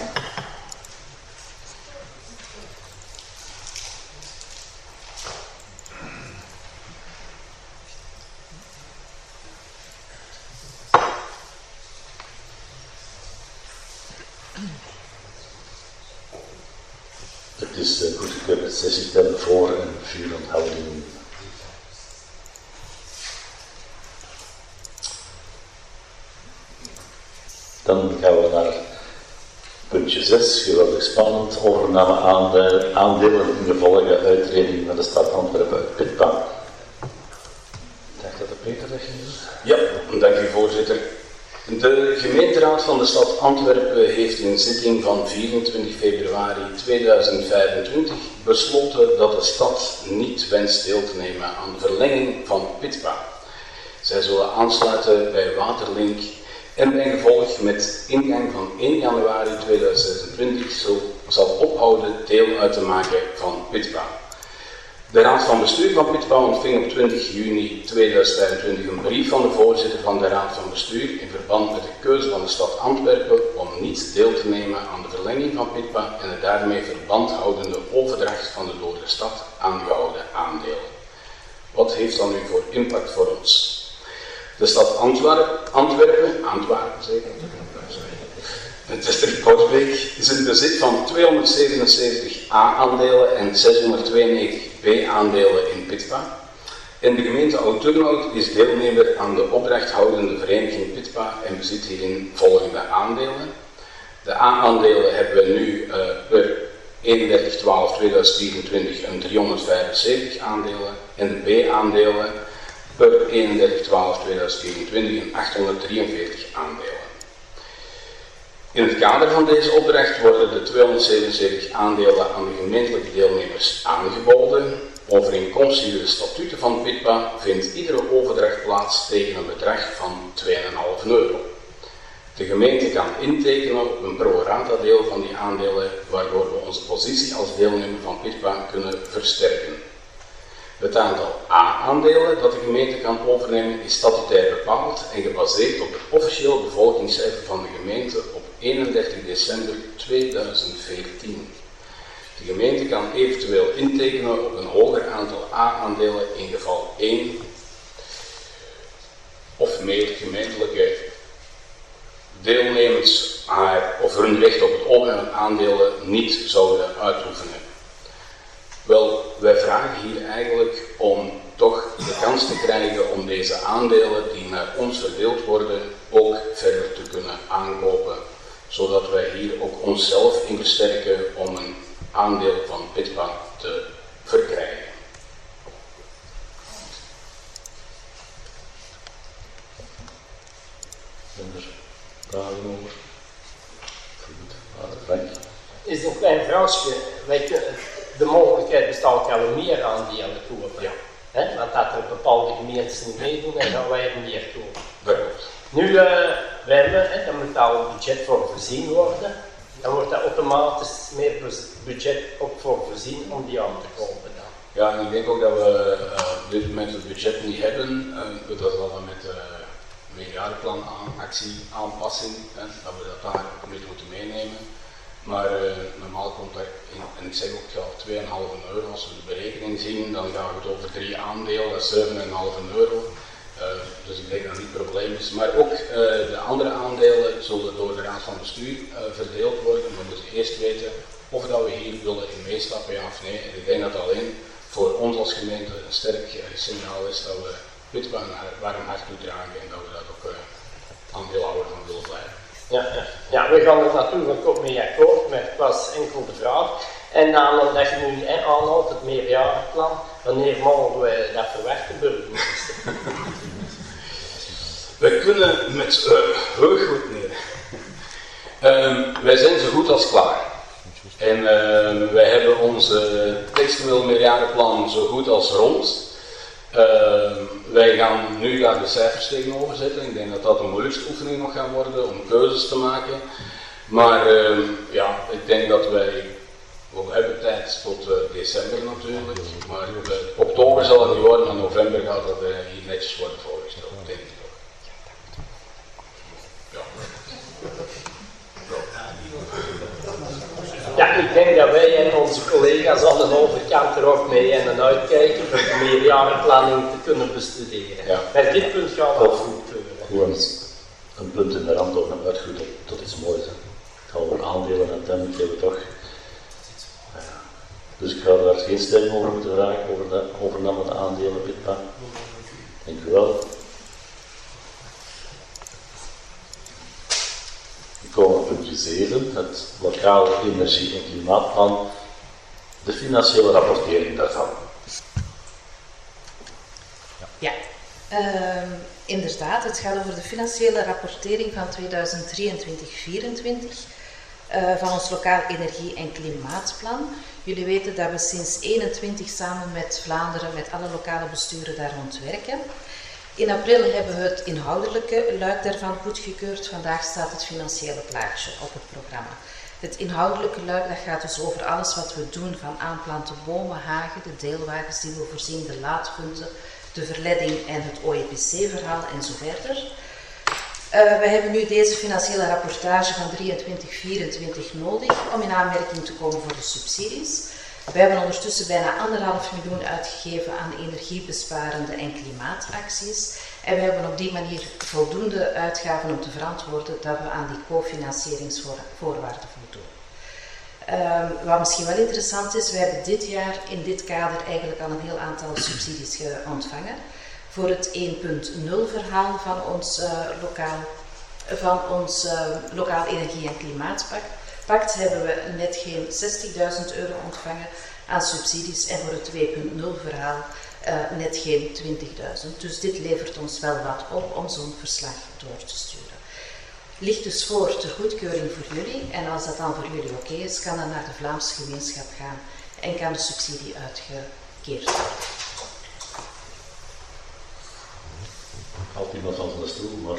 is goedgekeurd met 6 stemmen voor en 4 onthoudingen. Dan gaan we naar puntje 6, geweldig spannend, overname aandelen in gevolge uittreding van de stad Antwerpen uit Pitpa. Ik dacht dat de Peter dat ging doen. Ja, dank u voorzitter. De gemeenteraad van de stad Antwerpen heeft in zitting van 24 februari 2025 besloten dat de stad niet wenst deel te nemen aan de verlenging van Pitpa. Zij zullen aansluiten bij Waterlink en bij gevolg met ingang van 1 januari 2026 zal ophouden deel uit te maken van Pitpa. De Raad van Bestuur van Pitpa ontving op 20 juni 2025 een brief van de voorzitter van de Raad van Bestuur in verband met de keuze van de stad Antwerpen om niet deel te nemen aan de verlenging van Pitpa en de daarmee verband houdende overdracht van de door de stad aangehouden aandelen. Wat heeft dat nu voor impact voor ons? De stad Antwerpen zeker, het district Borbeek is in bezit van 277 A-aandelen en 692 B-aandelen in Pitpa. En de gemeente Oud-Turnhout is deelnemer aan de opdrachthoudende vereniging Pitpa en bezit hierin volgende aandelen. De A-aandelen hebben we nu per 31/12/2024 een 375 aandelen en de B-aandelen per 31/12/2024 een 843 aandelen. In het kader van deze opdracht worden de 277 aandelen aan de gemeentelijke deelnemers aangeboden. Overeenkomstig de statuten van Pitpa vindt iedere overdracht plaats tegen een bedrag van €2,5. De gemeente kan intekenen op een pro rata deel van die aandelen, waardoor we onze positie als deelnemer van Pitpa kunnen versterken. Het aantal A-aandelen dat de gemeente kan overnemen is statutair bepaald en gebaseerd op het officieel bevolkingscijfer van de gemeente op 31 december 2014. De gemeente kan eventueel intekenen op een hoger aantal A-aandelen in geval 1 of meer gemeentelijke deelnemers haar of hun recht op het overnemen van aandelen niet zouden uitoefenen. Wel, wij vragen hier eigenlijk om toch de kans te krijgen om deze aandelen die naar ons verdeeld worden ook verder te kunnen aankopen, zodat wij hier ook onszelf in versterken om een aandeel van Pitpa te verkrijgen. Is een klein vraagje. De mogelijkheid bestaat ook al meer aandelen kopen. Ja. Want dat er bepaalde gemeentes niet meedoen, dan gaan wij er meer kopen. Dat klopt. Nu, daar moet al een budget voor voorzien worden. Dan wordt daar automatisch meer budget ook voor voorzien om die aan te kopen. Dan. Ja, en ik denk ook dat we op dit moment het budget niet hebben. Dat zal dan met de meerjarenplan actieaanpassing, dat we dat daar ook mee moeten meenemen. Maar normaal komt er, en ik zeg ook zelf €2,5, als we de berekening zien, dan gaan we het over 3 aandelen, dat is €7,5. Dus ik denk dat het niet het probleem is. Maar ook de andere aandelen zullen door de Raad van Bestuur verdeeld worden. We moeten eerst weten of dat we hier willen in meestappen, ja of nee. En ik denk dat alleen voor ons als gemeente een sterk signaal is dat we Pitpa een warm hart toedragen en dat we dat ook aandeelhouder van willen blijven. Ja, we gaan er natuurlijk ook mee akkoord, maar het was enkel de vraag. En dan dat je nu aanhoudt, het meerjarenplan, wanneer mogen we dat verwachten, burgemeester? We kunnen met heel goed neer. Wij zijn zo goed als klaar. En wij hebben onze textueel meerjarenplan zo goed als rond. Wij gaan nu daar de cijfers tegenover zetten. Ik denk dat dat de moeilijkste oefening nog gaat worden om keuzes te maken. Maar ja, ik denk dat wij, we hebben tijd tot december natuurlijk. Maar oktober zal het niet worden, maar november gaat dat hier netjes worden voorgesteld, denk ik. Ja, ik denk dat wij en onze collega's aan de overkant er ook mee en uitkijken voor de meerjarenplanning te kunnen bestuderen. Ja. Bij dit punt gaan we goedkeuren. Gewoon een punt in de rand ook nog uitgroeien tot iets moois. Het gaat over aandelen en uiteindelijk hebben we toch Dus ik ga daar geen stemming over moeten vragen over de overname van de aandelen Bitbank. Dank u wel. We komen op puntje 7, het lokale energie- en klimaatplan, de financiële rapportering daarvan. Ja, inderdaad, het gaat over de financiële rapportering van 2023-2024 van ons lokaal energie- en klimaatplan. Jullie weten dat we sinds 2021 samen met Vlaanderen, met alle lokale besturen daar rond werken. In april hebben we het inhoudelijke luik daarvan goedgekeurd. Vandaag staat het financiële plaatje op het programma. Het inhoudelijke luik dat gaat dus over alles wat we doen, van aanplanten bomen, hagen, de deelwagens die we voorzien, de laadpunten, de verleiding en het OEPC-verhaal en zo verder. We hebben nu deze financiële rapportage van 23-24 nodig om in aanmerking te komen voor de subsidies. We hebben ondertussen bijna 1,5 miljoen uitgegeven aan energiebesparende en klimaatacties. En we hebben op die manier voldoende uitgaven om te verantwoorden dat we aan die cofinancieringsvoorwaarden voldoen. Wat misschien wel interessant is, we hebben dit jaar in dit kader eigenlijk al een heel aantal subsidies ontvangen. Voor het 1.0 verhaal van ons lokaal energie- en klimaatpact hebben we net geen €60.000 ontvangen aan subsidies en voor het 2.0 verhaal net geen €20.000. Dus dit levert ons wel wat op om zo'n verslag door te sturen. Ligt dus voor ter goedkeuring voor jullie en als dat dan voor jullie oké is, kan dat naar de Vlaamse gemeenschap gaan en kan de subsidie uitgekeerd worden. Haalt iemand van zijn stoel, maar...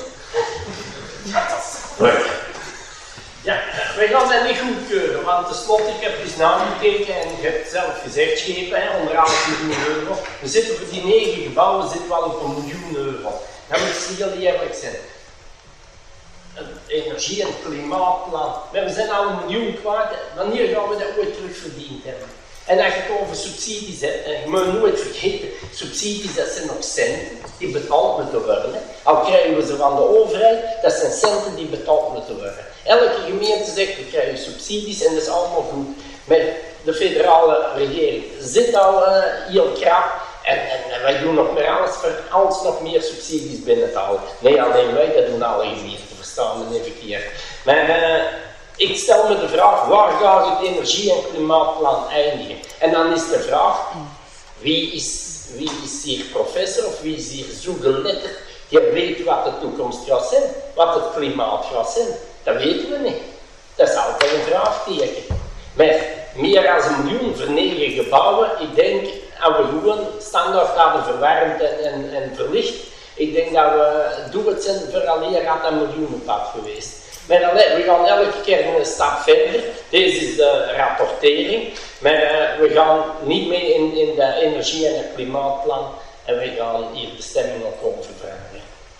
Ja, wij gaan dat niet goedkeuren, want tenslotte, ik heb eens nagekeken en je hebt zelf gezegd, schepen, onder 11 miljoen euro. We zitten voor die 9 gebouwen zitten wel op €1 miljoen. Dan moet ik heel eerlijk zijn. Het energie- en klimaatplan, we zijn al €1 miljoen kwijt, wanneer gaan we dat ooit terugverdiend hebben? En als je het over subsidies hebt, en je moet nooit vergeten, subsidies dat zijn nog centen die betaald moeten worden. Al krijgen we ze van de overheid, dat zijn centen die betaald moeten worden. Elke gemeente zegt, we krijgen subsidies en dat is allemaal goed. Maar de federale regering zit al heel krap en wij doen nog meer alles voor alles nog meer subsidies binnen te halen. Nee, alleen wij, dat doen alle gemeenten, verstaan me niet verkeerd. Maar ik stel me de vraag, waar gaat het energie- en klimaatplan eindigen? En dan is de vraag, wie is hier professor of wie is hier zo geletterd, die weet wat de toekomst gaat zijn, wat het klimaat gaat zijn. Dat weten we niet. Dat is altijd een vraagteken. Maar meer dan €1 miljoen voor 9 gebouwen, ik denk, als we gewoon standaard hadden verwarmd en verlicht, ik denk dat we doen het zijn vooraleer had dat miljoenenpad geweest. Maar we gaan elke keer een stap verder. Deze is de rapportering. Maar we gaan niet mee in de energie- en het klimaatplan. En we gaan hier de stemming ook over vragen.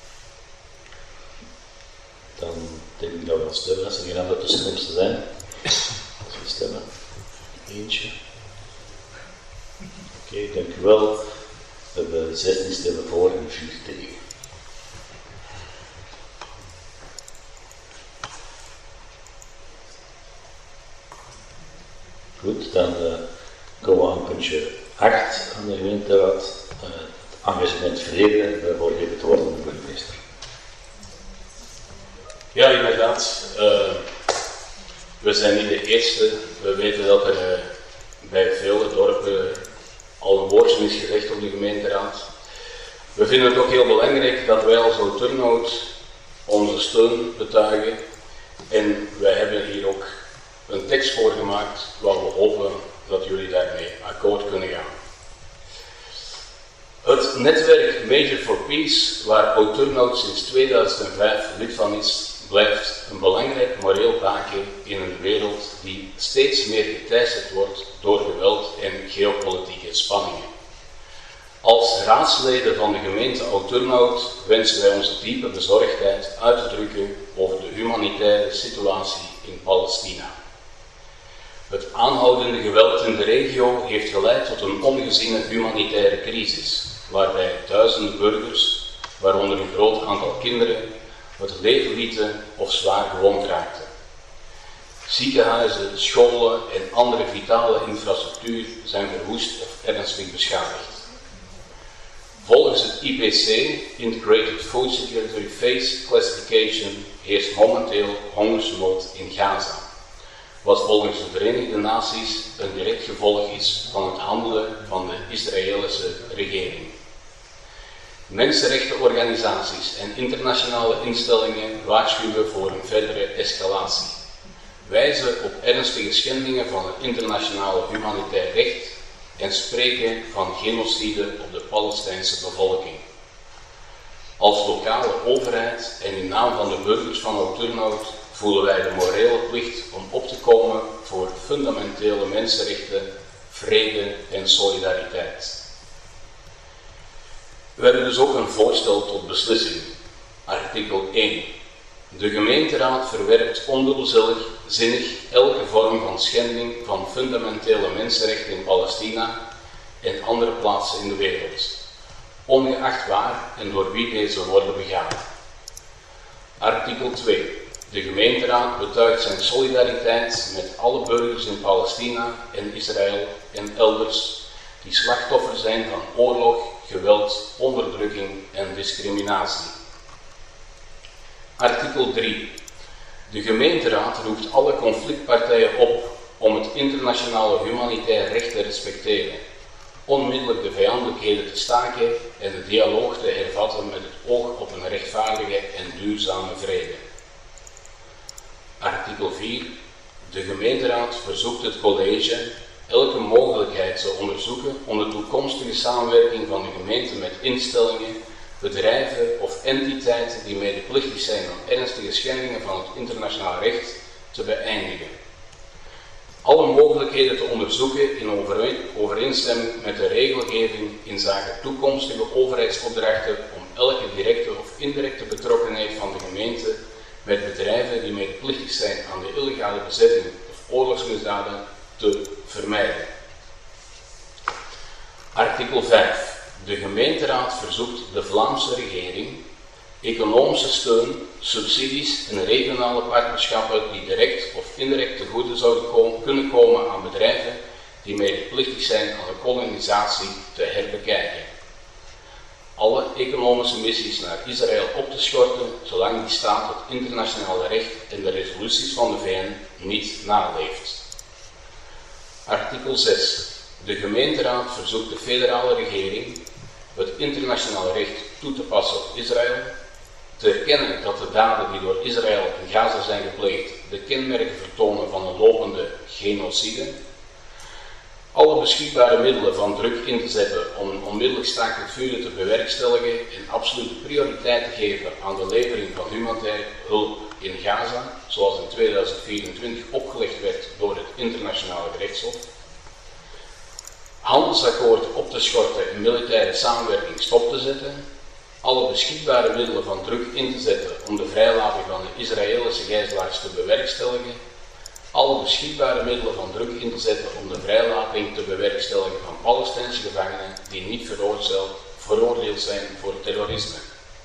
Dan denk ik dat we gaan stemmen als er geen andere tussenkomsten zijn. Als we stemmen. Eentje. Oké, dank u wel. We hebben 16 stemmen voor en 4 tegen. Goed, dan komen we aan puntje 8 aan de gemeenteraad. Het engagement verleden. Daarvoor geef ik het woord aan de burgemeester. Ja, inderdaad. We zijn niet de eerste. We weten dat er bij vele dorpen al een woordje is gezegd op de gemeenteraad. We vinden het ook heel belangrijk dat wij als Turnhout onze steun betuigen. En wij hebben hier ook een tekst voor gemaakt waar we hopen dat jullie daarmee akkoord kunnen gaan. Het netwerk Major for Peace, waar Turnhout sinds 2005 lid van is, blijft een belangrijk moreel baken in een wereld die steeds meer geteisterd wordt door geweld en geopolitieke spanningen. Als raadsleden van de gemeente Turnhout wensen wij onze diepe bezorgdheid uit te drukken over de humanitaire situatie in Palestina. Het aanhoudende geweld in de regio heeft geleid tot een ongeziene humanitaire crisis, waarbij duizenden burgers, waaronder een groot aantal kinderen, het leven lieten of zwaar gewond raakten. Ziekenhuizen, scholen en andere vitale infrastructuur zijn verwoest of ernstig beschadigd. Volgens het IPC, Integrated Food Security Phase Classification, heerst momenteel hongersnood in Gaza, wat volgens de Verenigde Naties een direct gevolg is van het handelen van de Israëlische regering. Mensenrechtenorganisaties en internationale instellingen waarschuwen voor een verdere escalatie, wijzen op ernstige schendingen van het internationale humanitair recht en spreken van genocide op de Palestijnse bevolking. Als lokale overheid en in naam van de burgers van Oud-Turnhout voelen wij de morele plicht om op te komen voor fundamentele mensenrechten, vrede en solidariteit. We hebben dus ook een voorstel tot beslissing. Artikel 1. De gemeenteraad verwerpt ondubbelzinnig elke vorm van schending van fundamentele mensenrechten in Palestina en andere plaatsen in de wereld, ongeacht waar en door wie deze worden begaan. Artikel 2. De gemeenteraad betuigt zijn solidariteit met alle burgers in Palestina en Israël en elders die slachtoffer zijn van oorlog, geweld, onderdrukking en discriminatie. Artikel 3. De gemeenteraad roept alle conflictpartijen op om het internationale humanitair recht te respecteren, onmiddellijk de vijandelijkheden te staken en de dialoog te hervatten met het oog op een rechtvaardige en duurzame vrede. Artikel 4. De gemeenteraad verzoekt het college elke mogelijkheid te onderzoeken om de toekomstige samenwerking van de gemeente met instellingen, bedrijven of entiteiten die medeplichtig zijn aan ernstige schendingen van het internationaal recht te beëindigen. Alle mogelijkheden te onderzoeken in overeenstemming met de regelgeving inzake toekomstige overheidsopdrachten om elke directe of indirecte betrokkenheid van de gemeente met bedrijven die medeplichtig zijn aan de illegale bezetting of oorlogsmisdaden te vermijden. Artikel 5. De gemeenteraad verzoekt de Vlaamse regering economische steun, subsidies en regionale partnerschappen die direct of indirect ten goede zouden kunnen komen aan bedrijven die medeplichtig zijn aan de kolonisatie te herbekijken. Alle economische missies naar Israël op te schorten, zolang die staat het internationale recht en de resoluties van de VN niet naleeft. Artikel 6. De gemeenteraad verzoekt de federale regering het internationale recht toe te passen op Israël, te erkennen dat de daden die door Israël in Gaza zijn gepleegd de kenmerken vertonen van een lopende genocide, alle beschikbare middelen van druk in te zetten om een onmiddellijk staakt het vuren te bewerkstelligen en absolute prioriteit te geven aan de levering van humanitaire hulp in Gaza, zoals in 2024 opgelegd werd door het internationale gerechtshof, handelsakkoorden op te schorten en militaire samenwerking stop te zetten, alle beschikbare middelen van druk in te zetten om de vrijlating van de Israëlische gijzelaars te bewerkstelligen, alle beschikbare middelen van druk in te zetten om de vrijlating te bewerkstelligen van Palestijnse gevangenen die niet veroordeeld zijn voor terrorisme.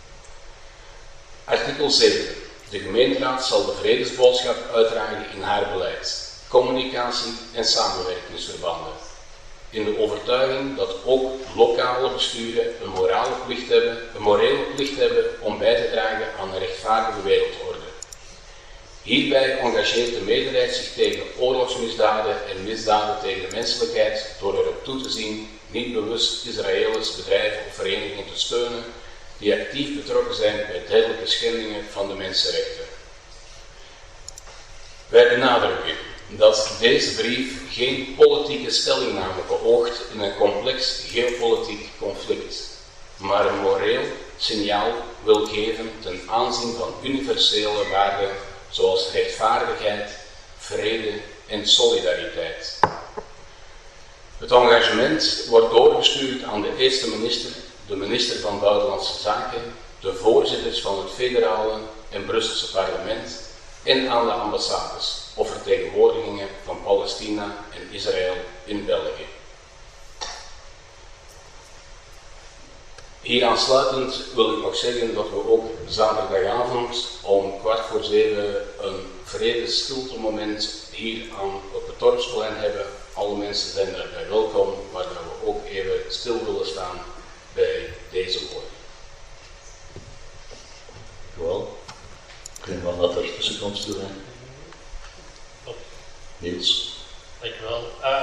Artikel 7. De gemeenteraad zal de vredesboodschap uitdragen in haar beleid, communicatie en samenwerkingsverbanden, in de overtuiging dat ook lokale besturen een morele plicht hebben om bij te dragen aan een rechtvaardige wereldorde. Hierbij engageert de meerderheid zich tegen oorlogsmisdaden en misdaden tegen de menselijkheid door erop toe te zien niet bewust Israëlische bedrijven of verenigingen te steunen die actief betrokken zijn bij dergelijke schendingen van de mensenrechten. Wij benadrukken dat deze brief geen politieke stellingname beoogt in een complex geopolitiek conflict, maar een moreel signaal wil geven ten aanzien van universele waarden zoals rechtvaardigheid, vrede en solidariteit. Het engagement wordt doorgestuurd aan de eerste minister, de minister van Buitenlandse Zaken, de voorzitters van het federale en Brusselse parlement en aan de ambassades of vertegenwoordigingen van Palestina en Israël in België. Hier aansluitend wil ik nog zeggen dat we ook zaterdagavond om 6:15 een vredestilte-moment hier op het dorpsplein hebben. Alle mensen zijn daarbij welkom, maar dat we ook even stil willen staan bij deze woorden. Wel, ik denk wel dat er tussenkomst toe zijn. Niels. Dankjewel.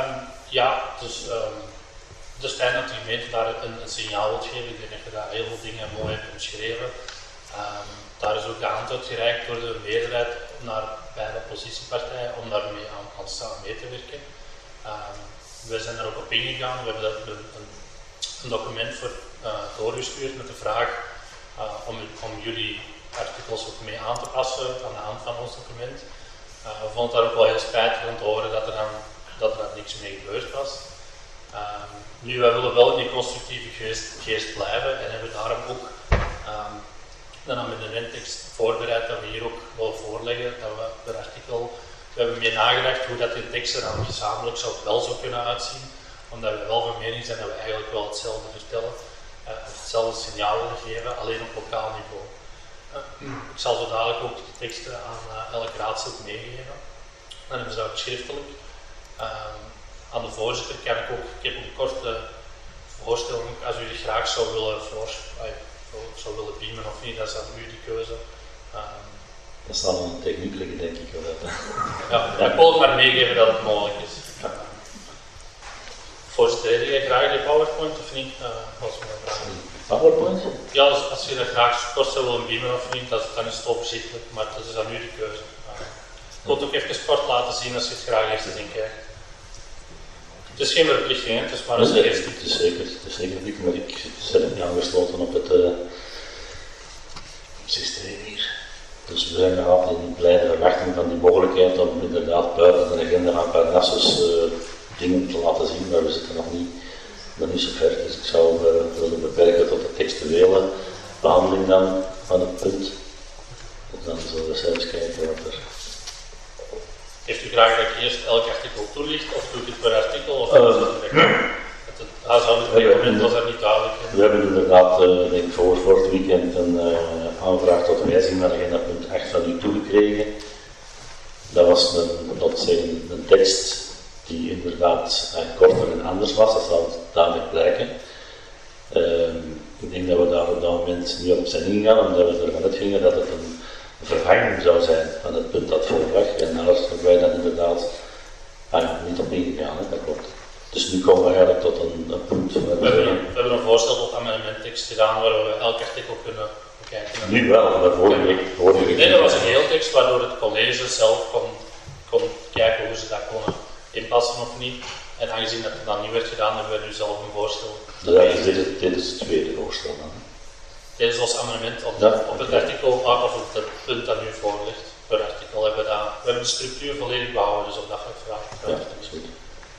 Het is fijn dat de gemeente daar een signaal wil geven. Ik denk dat je daar heel veel dingen mooi hebt omschreven. Daar is ook de hand uitgereikt door de meerderheid naar beide oppositiepartijen om daarmee aan samen mee te werken. We zijn er ook op ingegaan. We hebben een document voor doorgestuurd met de vraag om jullie artikels ook mee aan te passen aan de hand van ons document. We vonden het daar ook wel heel spijtig om te horen dat er dan niks mee gebeurd was. Nu, wij willen wel in die constructieve geest blijven en hebben daarom ook een amendamentekst voorbereid dat we hier ook wel voorleggen, dat we per artikel, we hebben meer nagedacht hoe dat die tekst er dan gezamenlijk wel zou kunnen uitzien, omdat we wel van mening zijn dat we eigenlijk wel hetzelfde vertellen, hetzelfde signaal willen geven, alleen op lokaal niveau. Ik zal zo dadelijk ook de teksten aan elk raadslid meegeven, dan hebben ze dat ook schriftelijk. Aan de voorzitter ik heb een korte voorstelling, als u die graag zou willen beamen of niet, dat is aan u die keuze. Dat staat een techniekelijke, denk ik. Ja, ik wil het maar meegeven dat het mogelijk is. Voorzitter, heb jij graag die PowerPoint of niet? PowerPoint? Ja, als je dat graag kort zou willen beamen of niet, dan is het overzichtelijk, maar dat is aan u de keuze. Ik wil het ook even kort laten zien als je het graag eerst in krijgt. Het is geen verplichting, het is maar een suggestie. Het is zeker niet, maar ik zit niet aangesloten op het systeem hier. Dus we zijn nog in blijde verwachting van die mogelijkheid om inderdaad buiten de agenda van Parnassus dingen te laten zien, maar we zitten nog niet zo ver. Dus ik zou willen beperken tot de textuele behandeling dan van het punt. En dan zullen we zelfs kijken wat er... Heeft u graag dat ik eerst elk artikel toelicht, of doe ik het per artikel? Of het huishoudensreglement was er niet duidelijk in. We hebben inderdaad, denk ik, voor het weekend een aanvraag tot wijziging naar agenda punt 8 van u toegekregen. Dat was een tekst die inderdaad korter en anders was, dat zal duidelijk blijken. Ik denk dat we daar op dat moment niet op zijn ingegaan, omdat we ervan uitgingen dat het een vervanging zou zijn van het punt dat voorlag. En daar zijn wij dan inderdaad niet op ingegaan, dat klopt. Dus nu komen we eigenlijk tot een punt. We hebben een voorstel tot amendmenttekst gedaan waar we elk artikel kunnen bekijken. Nu wel, maar vorige week. Nee, dat was een heel tekst waardoor het college zelf kon kijken hoe ze dat konden inpassen of niet. En aangezien dat het dan niet werd gedaan, hebben we nu zelf een voorstel. Dus dit is het tweede voorstel dan. Dit is ons amendement op het artikel, of op het punt dat nu voor ligt. Per artikel hebben we hebben de structuur volledig behouden, dus op dat vlak vraag ik. Ja, dat is goed.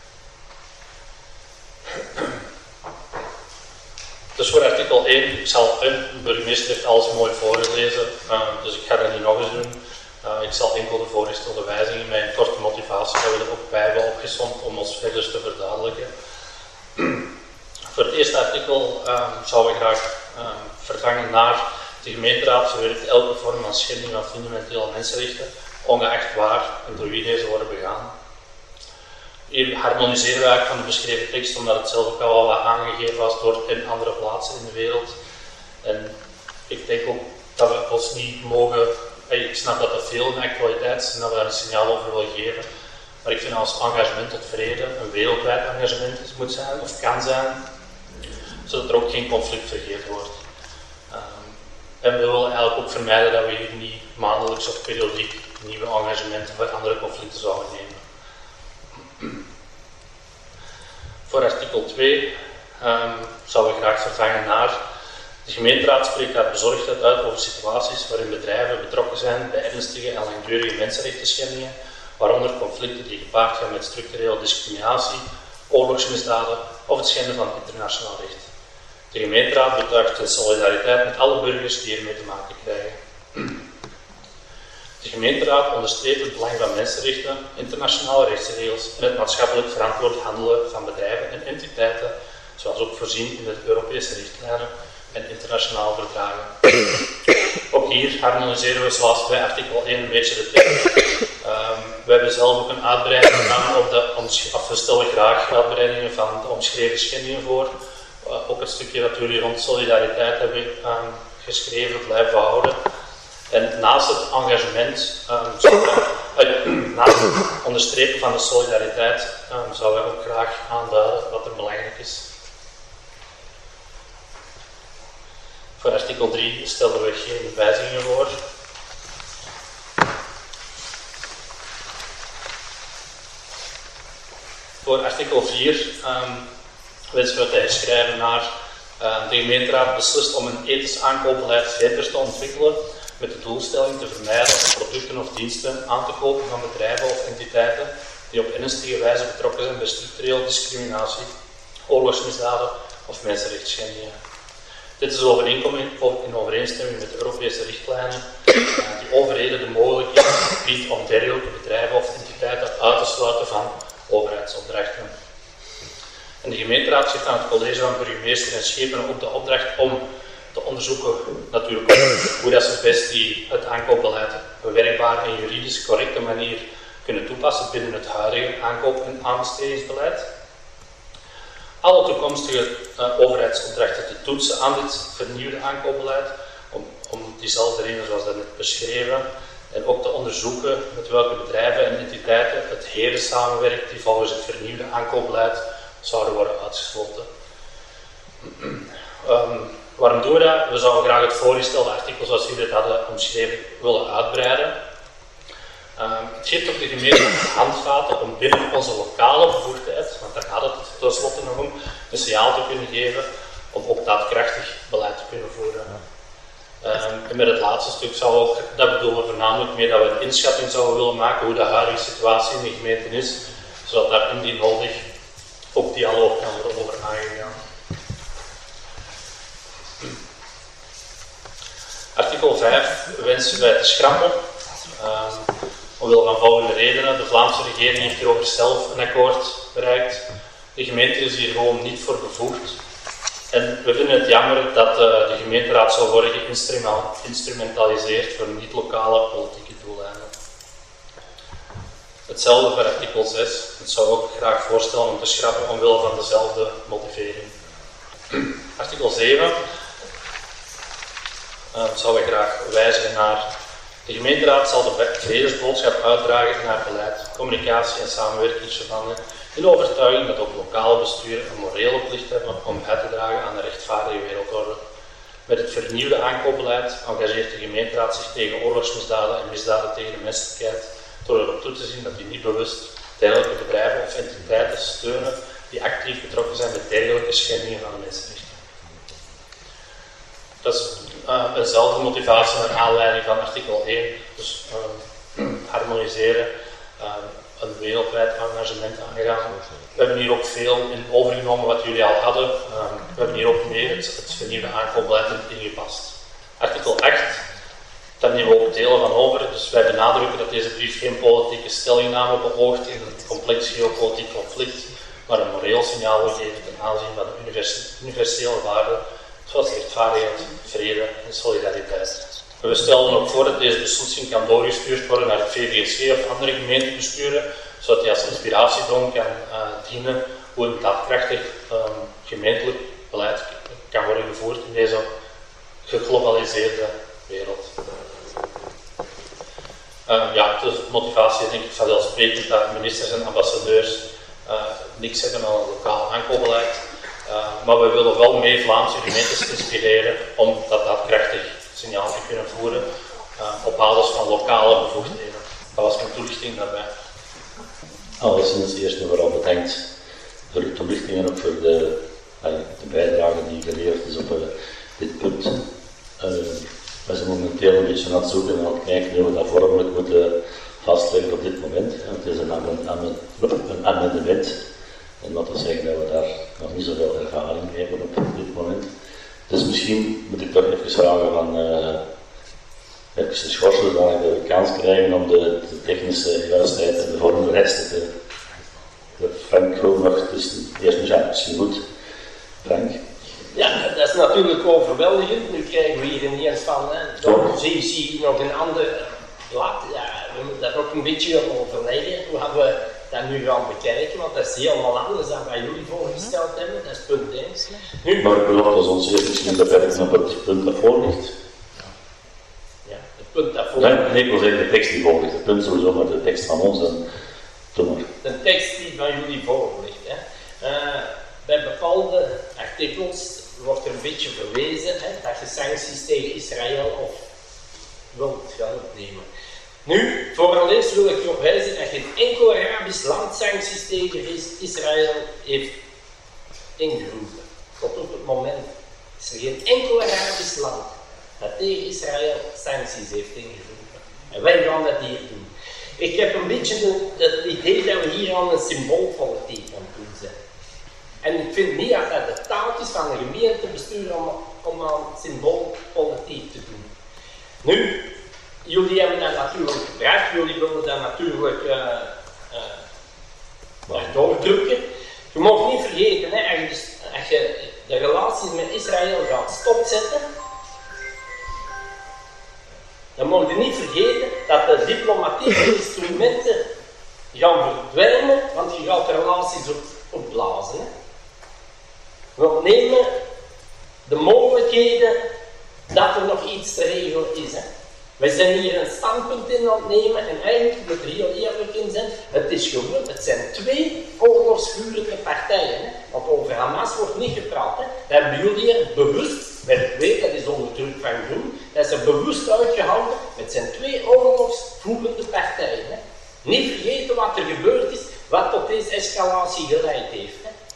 Dus voor artikel 1, de burgemeester heeft alles mooi voorgelezen, dus ik ga dat niet nog eens doen. Ik zal enkel de voorgestelde wijzigingen met een korte motivatie hebben we er ook bij hebben opgesomd om ons verder te verduidelijken. Voor het eerste artikel zouden we graag vervangen naar de gemeenteraad verwerkt elke vorm van schending van fundamentele mensenrechten, ongeacht waar en door wie deze worden begaan. Hier harmoniseren we eigenlijk van de beschreven tekst, omdat het zelf ook al wat aangegeven was door in andere plaatsen in de wereld. En ik denk ook dat we ons niet mogen, ik snap dat er veel in actualiteit is en dat we daar een signaal over willen geven, maar ik vind als engagement tot vrede een wereldwijd engagement moet zijn, of kan zijn, zodat er ook geen conflict vergeten wordt. En we willen eigenlijk ook vermijden dat we hier niet maandelijks of periodiek nieuwe engagementen voor andere conflicten zouden nemen. Voor artikel 2 zouden we graag vervangen naar de gemeenteraad spreekt haar bezorgdheid uit over situaties waarin bedrijven betrokken zijn bij ernstige en langdurige mensenrechtenschendingen, waaronder conflicten die gepaard gaan met structurele discriminatie, oorlogsmisdaden of het schenden van internationaal recht. De gemeenteraad betuigt de solidariteit met alle burgers die hiermee te maken krijgen. De gemeenteraad onderstreept het belang van mensenrechten, internationale rechtsregels en het maatschappelijk verantwoord handelen van bedrijven en entiteiten, zoals ook voorzien in de Europese richtlijnen en internationale verdragen. Op Ook hier harmoniseren we zoals bij artikel 1 een beetje de tekst. We hebben zelf ook een uitbreiding gedaan of we stellen graag uitbreidingen van de omschreven schendingen voor. Ook het stukje dat jullie rond solidariteit hebben geschreven, het blijven we houden. En naast het engagement, naast het onderstrepen van de solidariteit, zouden we ook graag aanduiden wat er belangrijk is. Voor artikel 3 stellen we geen wijzigingen voor. Voor artikel 4 wensen we te herschrijven naar de gemeenteraad beslist om een ethisch aankoopbeleid verder te ontwikkelen met de doelstelling te vermijden om producten of diensten aan te kopen van bedrijven of entiteiten die op ernstige wijze betrokken zijn bij structurele discriminatie, oorlogsmisdaden of mensenrechtsschendingen. Dit is in overeenstemming met de Europese richtlijnen die overheden de mogelijkheid biedt om dergelijke bedrijven of entiteiten uit te sluiten van overheidsopdrachten. En de gemeenteraad geeft aan het college van burgemeester en schepenen ook de opdracht om te onderzoeken natuurlijk hoe dat ze het best het aankoopbeleid op een werkbare en juridisch correcte manier kunnen toepassen binnen het huidige aankoop- en aanbestedingsbeleid. Alle toekomstige overheidsopdrachten te toetsen aan dit vernieuwde aankoopbeleid, om diezelfde reden zoals daarnet beschreven, en ook te onderzoeken met welke bedrijven en entiteiten het heden samenwerkt die volgens het vernieuwde aankoopbeleid zouden worden uitgesloten. Waarom doen we dat? We zouden graag het voorgestelde artikel zoals jullie het hadden omschreven willen uitbreiden. Het geeft ook de gemeente handvaten om binnen onze lokale bevoegdheid, want daar gaat het tenslotte nog om, een signaal te kunnen geven om ook daadkrachtig beleid te kunnen voeren. En met het laatste stuk dat bedoelen we voornamelijk mee dat we een inschatting zouden willen maken hoe de huidige situatie in de gemeente is, zodat daar indien nodig ook dialoog kan worden over aangegaan. Artikel 5 wensen wij te schrappen. Omwille van volgende redenen. De Vlaamse regering heeft hierover zelf een akkoord bereikt. De gemeente is hier gewoon niet voor bevoegd. En we vinden het jammer dat de gemeenteraad zou worden geïnstrumentaliseerd voor niet-lokale politieke doeleinden. Hetzelfde voor artikel 6. Het zou ook graag voorstellen om te schrappen omwille van dezelfde motivering. Artikel 7 zouden we graag wijzigen naar: de gemeenteraad zal de vredesboodschap uitdragen naar beleid, communicatie en samenwerkingsverbanden in de overtuiging dat ook lokale besturen een morele plicht hebben om bij te dragen aan de rechtvaardige wereldorde. Met het vernieuwde aankoopbeleid engageert de gemeenteraad zich tegen oorlogsmisdaden en misdaden tegen de menselijkheid door erop toe te zien dat die niet bewust dergelijke bedrijven of entiteiten steunen die actief betrokken zijn met dergelijke schendingen van de mensenrechten. Dat is dezelfde motivatie naar aanleiding van artikel 1, dus harmoniseren, een wereldwijd engagement aangaan. We hebben hier ook veel in overgenomen wat jullie al hadden. We hebben hier ook meer het vernieuwde aankoopbeleid ingepast. Artikel 8, daar nemen we ook delen van over. Dus wij benadrukken dat deze brief geen politieke stellingname beoogt in een complex geopolitiek conflict, maar een moreel signaal wil geven ten aanzien van de universele waarden zoals rechtvaardigheid, vrede en solidariteit. We stellen ook voor dat deze beslissing kan doorgestuurd worden naar het VVSG of andere gemeentebesturen, zodat die als inspiratiebron kan dienen hoe een daadkrachtig gemeentelijk beleid kan worden gevoerd in deze geglobaliseerde wereld. De motivatie is denk ik vanzelfsprekend dat ministers en ambassadeurs niks hebben aan een lokaal aankoopbeleid. Maar we willen wel meer Vlaamse gemeentes inspireren om dat daadkrachtig signaal te kunnen voeren op basis van lokale bevoegdheden. Dat was mijn toelichting daarbij. Alleszins eerst en vooral bedankt voor de toelichting en ook voor de bijdrage die geleverd is op dit punt. We zijn momenteel een beetje aan het zoeken en aan het kijken hoe we dat vormelijk moeten vastleggen op dit moment. Het is een amendement. En dat wil zeggen dat we daar nog niet zoveel ervaring mee hebben op dit moment. Dus misschien moet ik toch even vragen van even te schorsen, zodat we de kans krijgen om de technische juistheid en de vormelijkheid te Frank wil nog, dus eerst misschien goed. Frank? Ja, dat is natuurlijk overweldigend. Nu krijgen we hier ineens van de oppositie nog een ander blad. Ja, we moeten dat ook een beetje gaan overleggen. Hoe gaan we dat nu gaan bekijken? Want dat is helemaal anders dan wat jullie voorgesteld hebben. Dat is punt 1. Maar ik laten we ons eerst misschien beperken op het punt dat voor ligt. Ja, het punt dat voor ligt. Nee, ik wil zeggen de tekst die voor ligt. Het punt sowieso, maar de tekst van ons en doe maar. De tekst die van jullie voor ligt. Bij bepaalde artikels wordt er een beetje verwezen dat je sancties tegen Israël of wilt gaan opnemen. Nu, vooraleerst wil ik erop wijzen dat geen enkel Arabisch land sancties tegen Israël heeft ingeroepen. Tot op het moment is er geen enkel Arabisch land dat tegen Israël sancties heeft ingeroepen. En wij gaan dat hier doen. Ik heb een beetje het idee dat we hier aan een symboolpolitiek aan doen zijn. En ik vind niet dat dat de taak is van een gemeentebestuur om aan symboolpolitiek te doen. Nu, jullie hebben dat natuurlijk gebracht, jullie willen dat natuurlijk doordrukken. Je mag niet vergeten, als je de relaties met Israël gaat stopzetten, dan mag je niet vergeten dat de diplomatieke instrumenten gaan verdwijnen, want je gaat de relaties opblazen. We ontnemen de mogelijkheden dat er nog iets te regelen is. Wij zijn hier een standpunt in aan het nemen en eigenlijk moet er heel eerlijk in zijn. Het zijn twee oorlogsvurige partijen. Want over Hamas wordt niet gepraat. Dat hebben jullie bewust, maar ik weet dat is onder druk van Groen, dat is er bewust uitgehouden. Het zijn twee oorlogsvoerende partijen. Niet vergeten wat er gebeurd is, wat tot deze escalatie geleid heeft.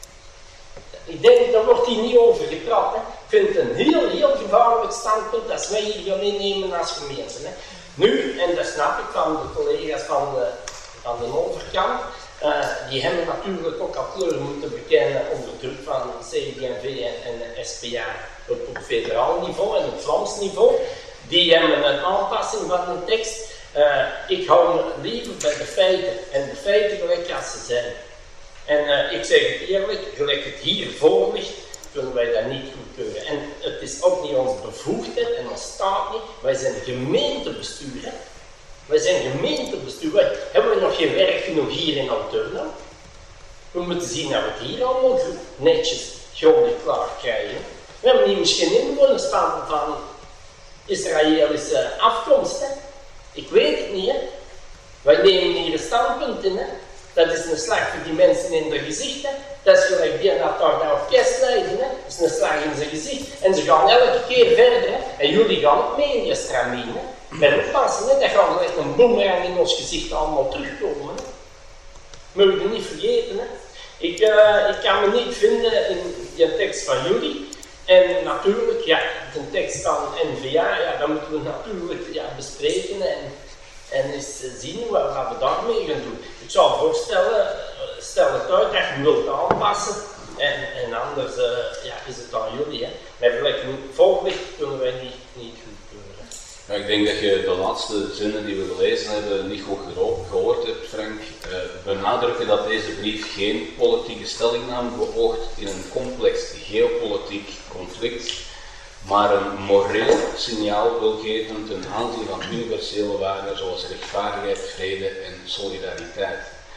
Ik denk, daar wordt hier niet over gepraat. Ik vind het een heel gevaarlijk standpunt dat wij hier gaan innemen als gemeente. Nu, en dat snap ik van de collega's van de overkant, die hebben natuurlijk ook al kleur moeten bekennen onder druk van CD&V en de SPA op federaal niveau en op Vlaams niveau. Die hebben een aanpassing van de tekst. Ik hou me liever bij de feiten en de feiten gelijk als ze zijn. En ik zeg het eerlijk, gelijk het hier voor ligt, kunnen wij dat niet goedkeuren. En het is ook niet ons bevoegdheid en ons staat niet. Wij zijn gemeentebestuur. Wij zijn gemeentebestuur. Hebben we nog geen werk genoeg hier in Alturno? We moeten zien dat we het hier allemaal netjes grondig klaar krijgen. We hebben hier misschien inwoners van Israëlische afkomst. Hè? Ik weet het niet. Hè? Wij nemen hier een standpunt in. Hè? Dat is een slag voor die mensen in hun gezicht. Hè. Dat is gelijk die dat daar de orkest leiden. Hè. Dat is een slag in zijn gezicht. En ze gaan elke keer verder. Hè. En jullie gaan ook mee in die stramien. Maar oppassen, hè. Dat gaat gelijk een boemerang in ons gezicht allemaal terugkomen. Hè. Mogen we niet vergeten. Hè. Ik kan me niet vinden in die tekst van jullie. En natuurlijk, ja, de tekst van NVA, ja, dat moeten we natuurlijk bespreken. En eens zien wat we daarmee gaan doen. Ik zou voorstellen, stel het uit dat je wilt aanpassen en anders is het aan jullie. Hè. Maar gelijk volgende kunnen wij niet goedkeuren. Ja, ik denk dat je de laatste zinnen die we gelezen hebben niet goed gehoord hebt, Frank. Benadrukken dat deze brief geen politieke stellingname beoogt in een complex geopolitiek conflict, maar een moreel signaal wil geven ten aanzien van universele waarden zoals rechtvaardigheid, vrede en solidariteit.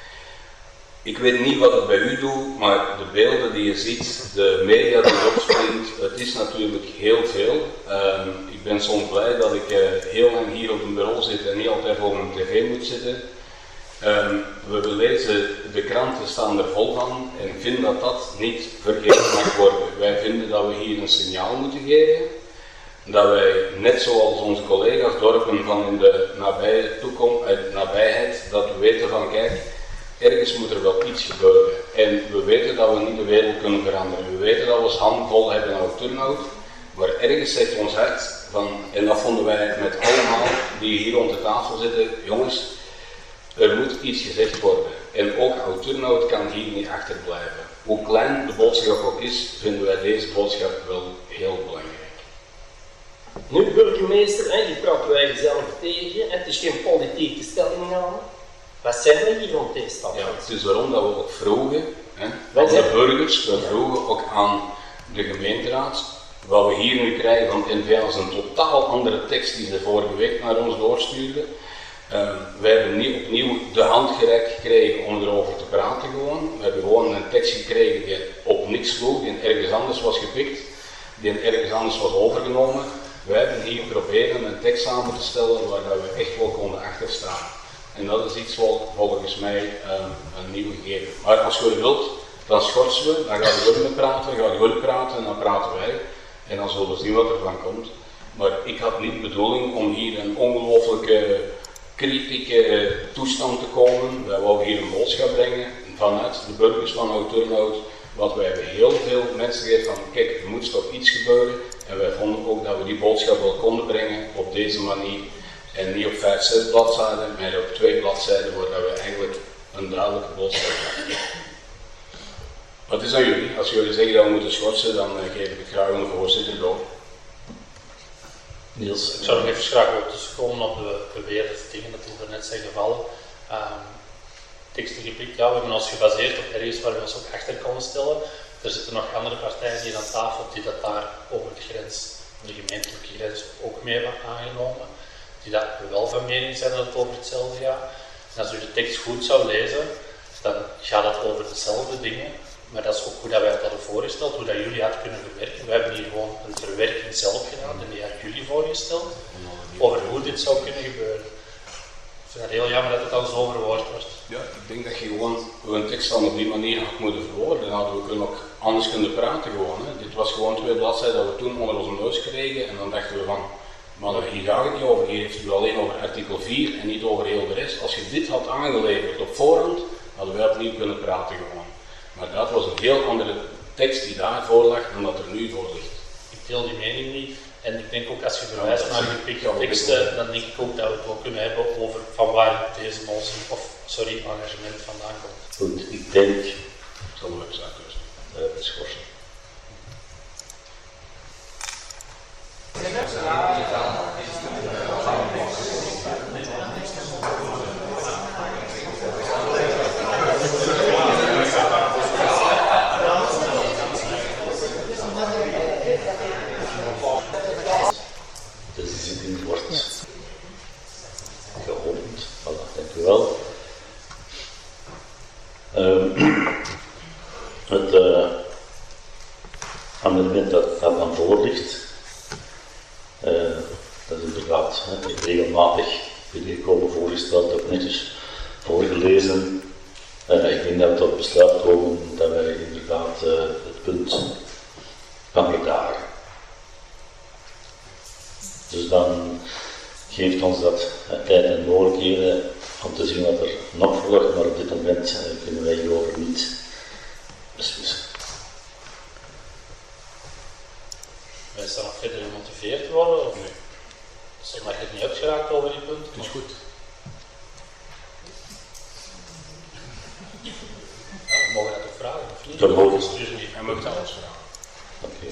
Ik weet niet wat het bij u doet, maar de beelden die je ziet, de media die opspringt, het is natuurlijk heel veel. Ik ben soms blij dat ik heel lang hier op een bureau zit en niet altijd voor mijn tv moet zitten. We lezen de kranten, staan er vol van en ik vind dat dat niet vergeten mag worden. Wij vinden dat we hier een signaal moeten geven, dat wij, net zoals onze collega's dorpen van in de nabijheid, dat we weten van kijk, ergens moet er wel iets gebeuren. En we weten dat we niet de wereld kunnen veranderen. We weten dat we ons hand vol hebben aan Turnhout, maar ergens zegt ons hart van, en dat vonden wij met allemaal die hier rond de tafel zitten, jongens, er moet iets gezegd worden. En ook Oud-Turnhout kan hier niet achterblijven. Hoe klein de boodschap ook is, vinden wij deze boodschap wel heel belangrijk. Nu, burgemeester, die praten wij zelf tegen. Het is geen politieke stellingname. Wat zijn we hier rond deze stad? Ja, het is waarom dat we ook vroegen, aan de burgers, we vroegen ook aan de gemeenteraad, Wat we hier nu krijgen van het NVA is een totaal andere tekst die ze vorige week naar ons doorstuurden. Wij hebben niet opnieuw de hand gereikt gekregen om erover te praten gewoon. We hebben gewoon een tekst gekregen die op niks sloeg, die ergens anders was gepikt, die ergens anders was overgenomen. Wij hebben hier proberen een tekst samen te stellen waar we echt wel konden achterstaan. En dat is iets wat volgens mij een nieuw gegeven. Maar als je wilt, dan schorsen we, dan gaan we praten, dan gaan jullie praten en dan praten wij. En dan zullen we zien wat er van komt. Maar ik had niet de bedoeling om hier een ongelooflijke kritieke toestand te komen. Wij wouden hier een boodschap brengen vanuit de burgers van Oud-Turnhout. Want wij hebben heel veel mensen gezegd van kijk, er moet toch iets gebeuren. En wij vonden ook dat we die boodschap wel konden brengen op deze manier. En niet op 5, 6 bladzijden, maar op 2 bladzijden waar we eigenlijk een duidelijke boodschap hebben. Wat is aan jullie? Als jullie zeggen dat we moeten schorsen, dan geef ik het graag aan de voorzitter door. Niels. Ik zou nog even graag op komen op de beweerde dingen dat er net zijn gevallen. Teksten gepikt, ja, we hebben ons gebaseerd op ergens waar we ons ook achter konden stellen. Er zitten nog andere partijen hier aan tafel die dat daar over de grens, de gemeentelijke grens, ook mee hebben aangenomen. Die dat wel van mening zijn dat het over hetzelfde gaat. En als u de tekst goed zou lezen, dan gaat het over dezelfde dingen. Maar dat is ook hoe dat wij het hadden voorgesteld, hoe dat jullie hadden kunnen verwerken. We hebben hier gewoon een verwerking zelf gedaan en die hebben jullie voorgesteld over hoe dit zou kunnen gebeuren. Ik vind het heel jammer dat het dan zo verwoord wordt. Ja, ik denk dat je gewoon een tekst dan op die manier had moeten verwoorden. Dan hadden we ook anders kunnen praten gewoon. Hè. Dit was gewoon 2 bladzijden dat we toen onder onze neus kregen en dan dachten we van, maar hier gaat het niet over, hier heeft u alleen over artikel 4 en niet over heel de rest. Als je dit had aangeleverd op voorhand, hadden wij opnieuw kunnen praten gewoon. Maar dat was een heel andere tekst die daarvoor lag dan dat er nu voor ligt. Ik deel die mening niet. En ik denk ook als je verwijst naar gepikte teksten, dan denk ik ook dat we het wel kunnen hebben over van waar deze engagement vandaan komt. Goed, ik denk... Zullen we even schorsen. De zitting wordt geopend. Voilà, dank u wel. Het amendement dat dan voor ligt, dat is inderdaad regelmatig binnengekomen, voorgesteld, ook netjes voorgelezen. Ik denk dat we tot besluit komen dat wij inderdaad het punt gaan gedragen. Dus dan geeft ons dat tijd en mogelijkheden om te zien wat er nog volgt, maar op dit moment kunnen wij hierover niet beslissen. Is dat nog verder gemotiveerd worden of nee? Dus mag je het niet uitgeraakt over die punten? Dat is goed. Ja, we mogen dat ook vragen, of niet? Dat mogen. Stuur ze niet. Hij mag het alles vragen. Oké.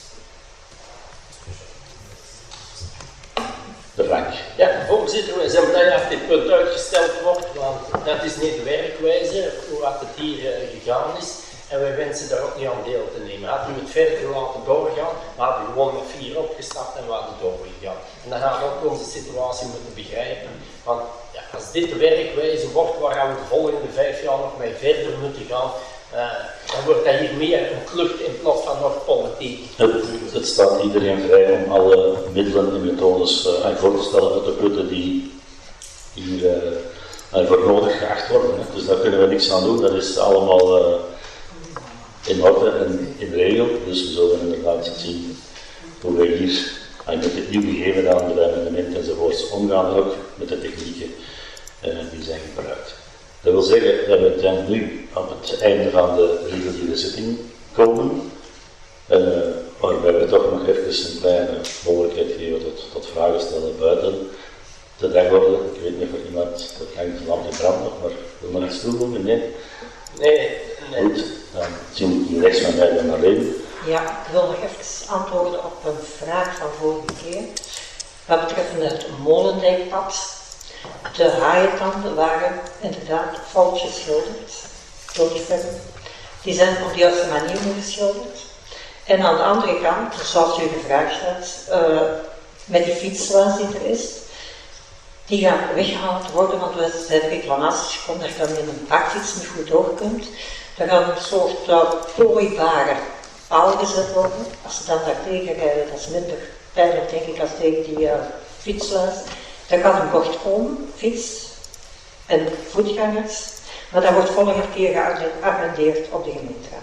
De Frank. Ja, voorzitter, wij zijn blij dat dit punt uitgesteld wordt, want dat is niet de werkwijze hoe het hier gegaan is. En wij wensen daar ook niet aan deel te nemen. Hadden we het verder laten doorgaan, we hadden gewoon met 4 opgestapt en we hadden doorgegaan. En dan gaan we ook onze situatie moeten begrijpen. Want ja, als dit de werkwijze wordt waar we de volgende 5 jaar nog mee verder moeten gaan, dan wordt dat hier meer een klucht in plaats van nog politiek. Het staat iedereen vrij om alle middelen en methodes voor te stellen uit te putten die hier voor nodig geacht worden. Hè. Dus daar kunnen we niks aan doen, dat is allemaal in orde en in regel. Dus we zullen inderdaad zien hoe wij hier met het nieuw gegeven aan de amendementen enzovoorts omgaan, en ook met de technieken die zijn gebruikt. Dat wil zeggen dat we nu aan het einde van de reguliere zitting komen, waarbij we toch nog even een kleine mogelijkheid geven tot vragen stellen buiten de dagorde. Ik weet niet of er iemand, dat hangt de lamp in brand nog, maar wil nog iets toevoegen? Nee? Nee. Goed, dan zie ik hier rechts van mij dan alleen. Ja, ik wil nog even antwoorden op een vraag van vorige keer. Wat betreft het Molendijkpad. De haaientanden waren inderdaad fout geschilderd door die verf. Die zijn op de juiste manier geschilderd. En aan de andere kant, zoals u gevraagd had, met die fietsluis die er is, die gaan weggehaald worden, want we hebben reclamaties gekomen dat je dan in een bakfiets niet goed door kunt. Er gaan een soort plooibare palen gezet worden. Als ze dan daar tegen rijden, dat is minder pijnlijk denk ik als tegen die fietsluis. Er gaat een bocht komen, fiets en voetgangers, maar dat wordt volgende keer geagendeerd op de gemeenteraad.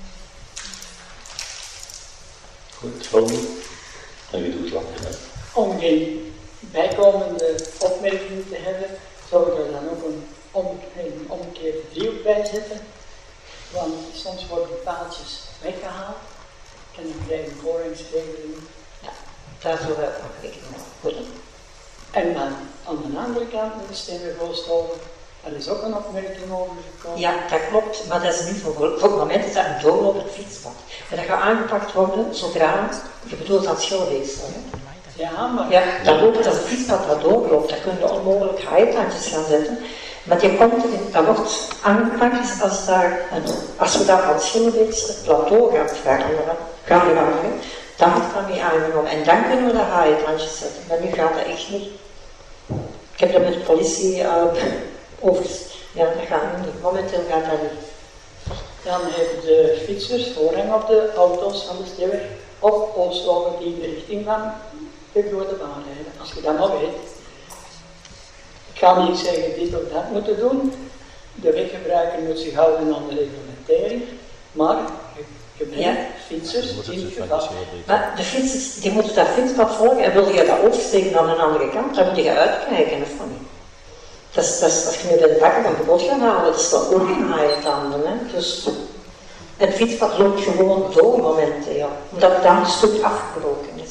Goed, volgende. En je doet wat. Om geen bijkomende opmerkingen te hebben, zou ik er dan ook een omgekeerde driehoek bij zetten. Want soms worden paaltjes weggehaald en dan krijg je een voorrangsregeling. Ja, daar zullen we ook rekening mee houden. En dan aan de andere kant met de steenweghoofdstolen, daar is ook een opmerking over gekomen. Ja, dat klopt, maar dat is nu voor het moment is dat een doorlopend fietspad. En dat gaat aangepakt worden zodra, je bedoelt aan schoolweefsel. Ja, maar... Ja, dat loopt als een fietspad dat doorloopt, daar kun je onmogelijk haaitandjes gaan zetten. Maar dat wordt aangepakt als we daar van Schilbeeks het plateau gaan veranderen, dan wordt dat mee aangenomen. En dan kunnen we de haaitandjes zetten. Maar nu gaat dat echt niet. Ik heb dat met de politie over. Ja, dat gaat nu niet. Momenteel gaat dat niet. Dan hebben de fietsers voorrang op de auto's van de Steenweg of Oosthoven die in de richting van de grote baan rijden. Als je dat nog weet. Ik ga niet zeggen dit of dat moeten doen. De weggebruiker moet zich houden aan de reglementering. Maar je brengt fietsers in het geval. Maar de fietsers die moeten dat fietspad volgen en wil je dat oversteken aan een andere kant, dan moet je uitkijken of van niet. Dat is, als je nu bij de bakker van brood gaat halen, dat is toch ook geen haaientanden. Dus het fietspad loopt gewoon door momenteel, omdat het dan een stuk afgebroken is.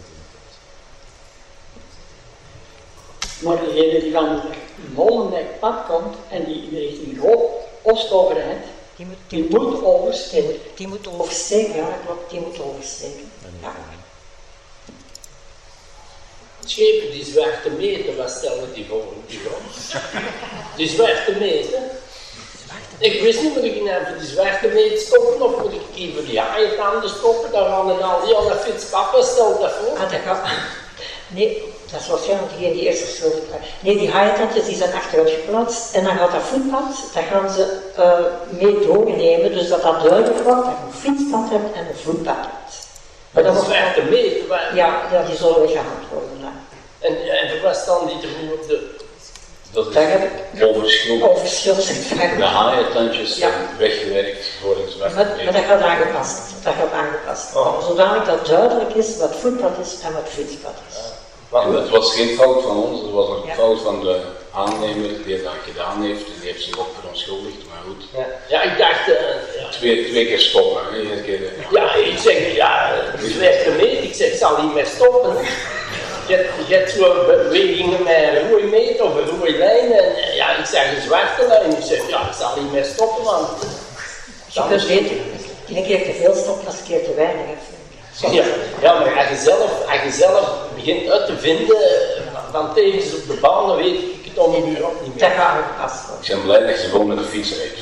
Maar degene die van het Molendijkpad komt en die in de richting Oosthoven rijdt, die moet oversteken. Die moet oversteken, ja dat klopt, die moet oversteken. Ja. Schepen die zwarte meter, wat stellen die voor die grond? Die zwarte meter? Ik wist niet, moet ik in voor die zwarte meter stoppen of moet ik hier voor die haaientanden stoppen? Daar gaan we al die andere fietspad, wat stelt dat voor? Nee, dat is waarschijnlijk degene die eerst geschilderd krijgt. Nee, die haaientandjes die zijn achteruit geplaatst en dan gaat dat voetpad, dat gaan ze mee doornemen, dus dat duidelijk wordt dat je een fietspad hebt en een voetpad hebt. Maar dat is zwarte meter? Ja, die zullen weggehaald worden. En wat staan die er nu op de... Dat is overschilderd. De haaientandjes zijn weggewerkt voor een zwarte meter. Maar dat gaat aangepast. Dat gaat aangepast. Zodanig dat duidelijk is wat voetpad is en wat fietspad is. Het was geen fout van ons, het was een fout van de aannemer die dat gedaan heeft en die heeft zich ook verontschuldigd, maar goed. Ja, ik dacht... Twee keer stoppen, hè. Eén keer... Ja, ik zeg, de zwarte meter, ik zeg, ik zal niet meer stoppen. Je hebt zo'n bewegingen met een rode meter of een rode lijn en ja, ik zeg een zwarte lijn, ik zeg, ja, ik zal niet meer stoppen, want... Je kunt weten, een keer te veel stoppen als een keer te weinig hebt. Ja, maar als je zelf begint uit te vinden van tevens op de baan, dan weet ik het om een uur ook niet meer. Dat gaat aangepast worden. Ik ben blij dat je gewoon met de fiets rijdt.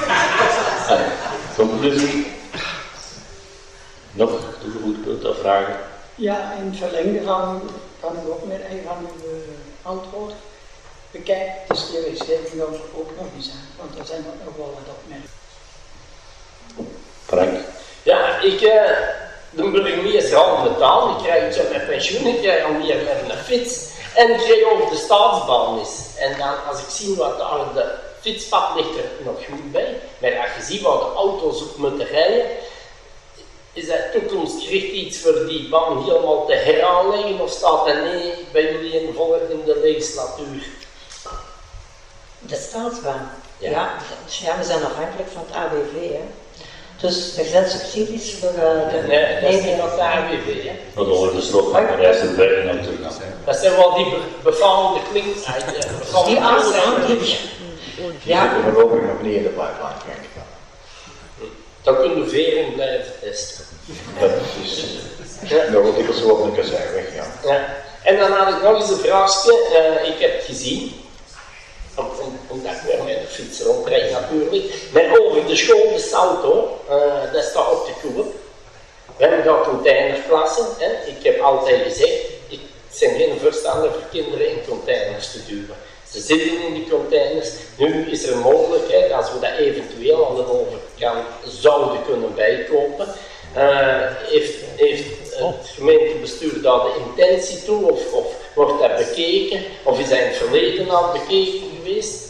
Conclusie? Nog toegevoegd punten of vragen? Ja, in het verlengde van uw opmerking, van uw antwoord, bekijk de Steenwegschrijving ook nog eens aan, want er zijn nog wel wat opmerkingen. Frank? Ja, de burgemeester al betaald, ik krijg zo mijn pensioen, ik krijg al meer met een fiets en ik krijg over de staatsbaan is. En dan, als ik zie wat daar de fietspad ligt er nog goed bij, maar als je ziet waar de auto's op moeten rijden, is dat toekomstgericht iets voor die baan helemaal te heraanleggen of staat dat nee bij jullie in de volgende legislatuur? De staatsbaan? Ja, we zijn afhankelijk van het ABV. Hè. Dus er zijn subsidies voor de... Nee, dat is niet nog de ABV. Hè. Dat horen de strook van de reis en weg en dan terug. Dat zijn wel die befalende klinks. Die aanstaan. Ja. Die zitten voorlopig nog niet in de pipeline, denk ik. Dan kunnen we vering blijven testen. Dat is nog wat dikwijls zo op een kazijn weg, ja. En dan had ik nog eens een vraagje. Ik heb gezien, omdat ik weer met de fiets rondrijd natuurlijk, maar over de school de Salto, dat staat op de koop. We hebben daar containerklassen. Ik heb altijd gezegd, ik ben geen voorstander voor kinderen in containers te duwen. Ze zitten in die containers. Nu is er een mogelijkheid, als we dat eventueel aan de overkant zouden kunnen bijkopen, heeft het gemeentebestuur daar de intentie toe, of wordt dat bekeken, of is dat in het verleden al bekeken geweest?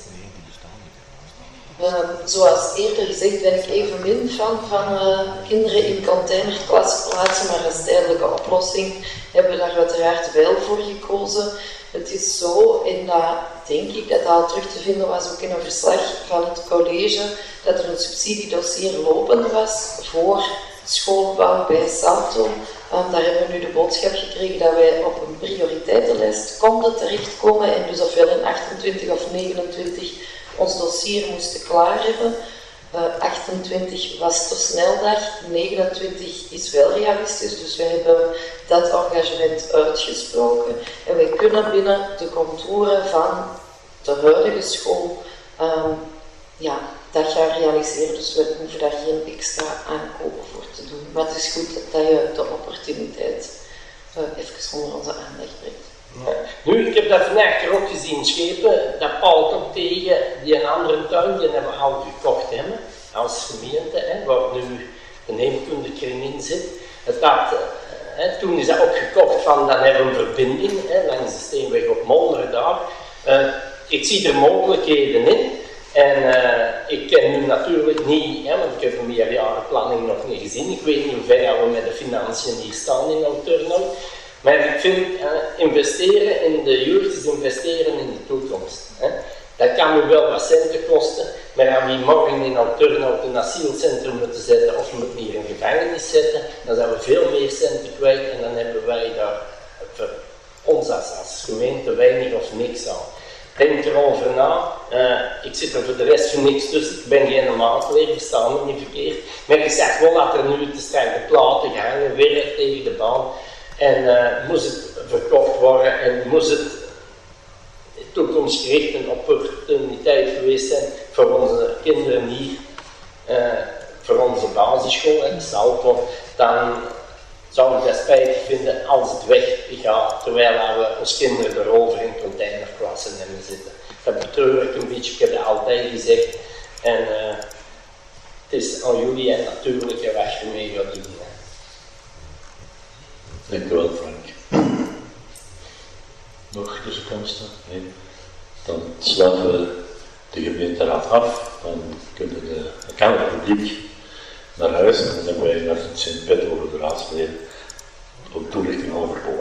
Zoals eerder gezegd ben ik evenmin fan van kinderen in containerklassen plaatsen, maar als tijdelijke oplossing hebben we daar uiteraard wel voor gekozen. Het is zo, en dat denk ik dat al terug te vinden was ook in een verslag van het college, dat er een subsidiedossier lopend was voor schoolbouw bij Salto. Daar hebben we nu de boodschap gekregen dat wij op een prioriteitenlijst konden terechtkomen en dus ofwel in 28 of 29 ons dossier moesten klaar hebben. 28 was te snel dag, 29 is wel realistisch, dus wij hebben dat engagement uitgesproken en wij kunnen binnen de contouren van de huidige school dat gaan realiseren, dus we hoeven daar geen extra aankopen voor te doen. Maar het is goed dat je de opportuniteit even onder onze aandacht brengt. Ja. Nu, ik heb dat vandaag er ook gezien, schepen, dat palt ook tegen die een andere tuin, die hebben we al gekocht hebben, als gemeente, waar nu de neemkundekring in zit. Toen is dat ook gekocht van, dan hebben we een verbinding langs de Steenweg op Molderen daar. Ik zie er mogelijkheden in. En ik ken nu natuurlijk niet, want ik heb een meerjarenplanning nog niet gezien. Ik weet niet hoe ver we met de financiën hier staan in Oud-Turnhout. Maar ik vind, investeren in de jeugd is investeren in de toekomst. Dat kan nu wel wat centen kosten, maar aan wie morgen in Oud-Turnhout een asielcentrum moeten zetten of moeten hier een gevangenis zetten, dan zijn we veel meer centen kwijt en dan hebben wij daar voor ons als gemeente weinig of niks aan. Denk erover na. Ik zit er voor de rest voor niks tussen. Ik ben geen maatleer, verstaan me niet verkeerd. Maar ik zeg wel dat er nu te sterke platen gehangen weer tegen de baan. En moest het verkocht worden en moest het toekomstgericht een opportuniteit geweest zijn voor onze kinderen hier, voor onze basisschool en Salto, dan zou ik dat spijtig vinden als het weggaat, terwijl we ons kinderen erover in containerklassen hebben zitten. Dat betreur ik een beetje, ik heb dat altijd gezegd. En het is aan jullie en natuurlijk wat je mee gaat doen. Dank u wel, Frank. Nog tussenkomsten? Nee. Dan sluiten we de gemeenteraad af. Dan kan het publiek naar huis en dan hebben wij naar Sint-Pet over de raadsleden ook toelichting over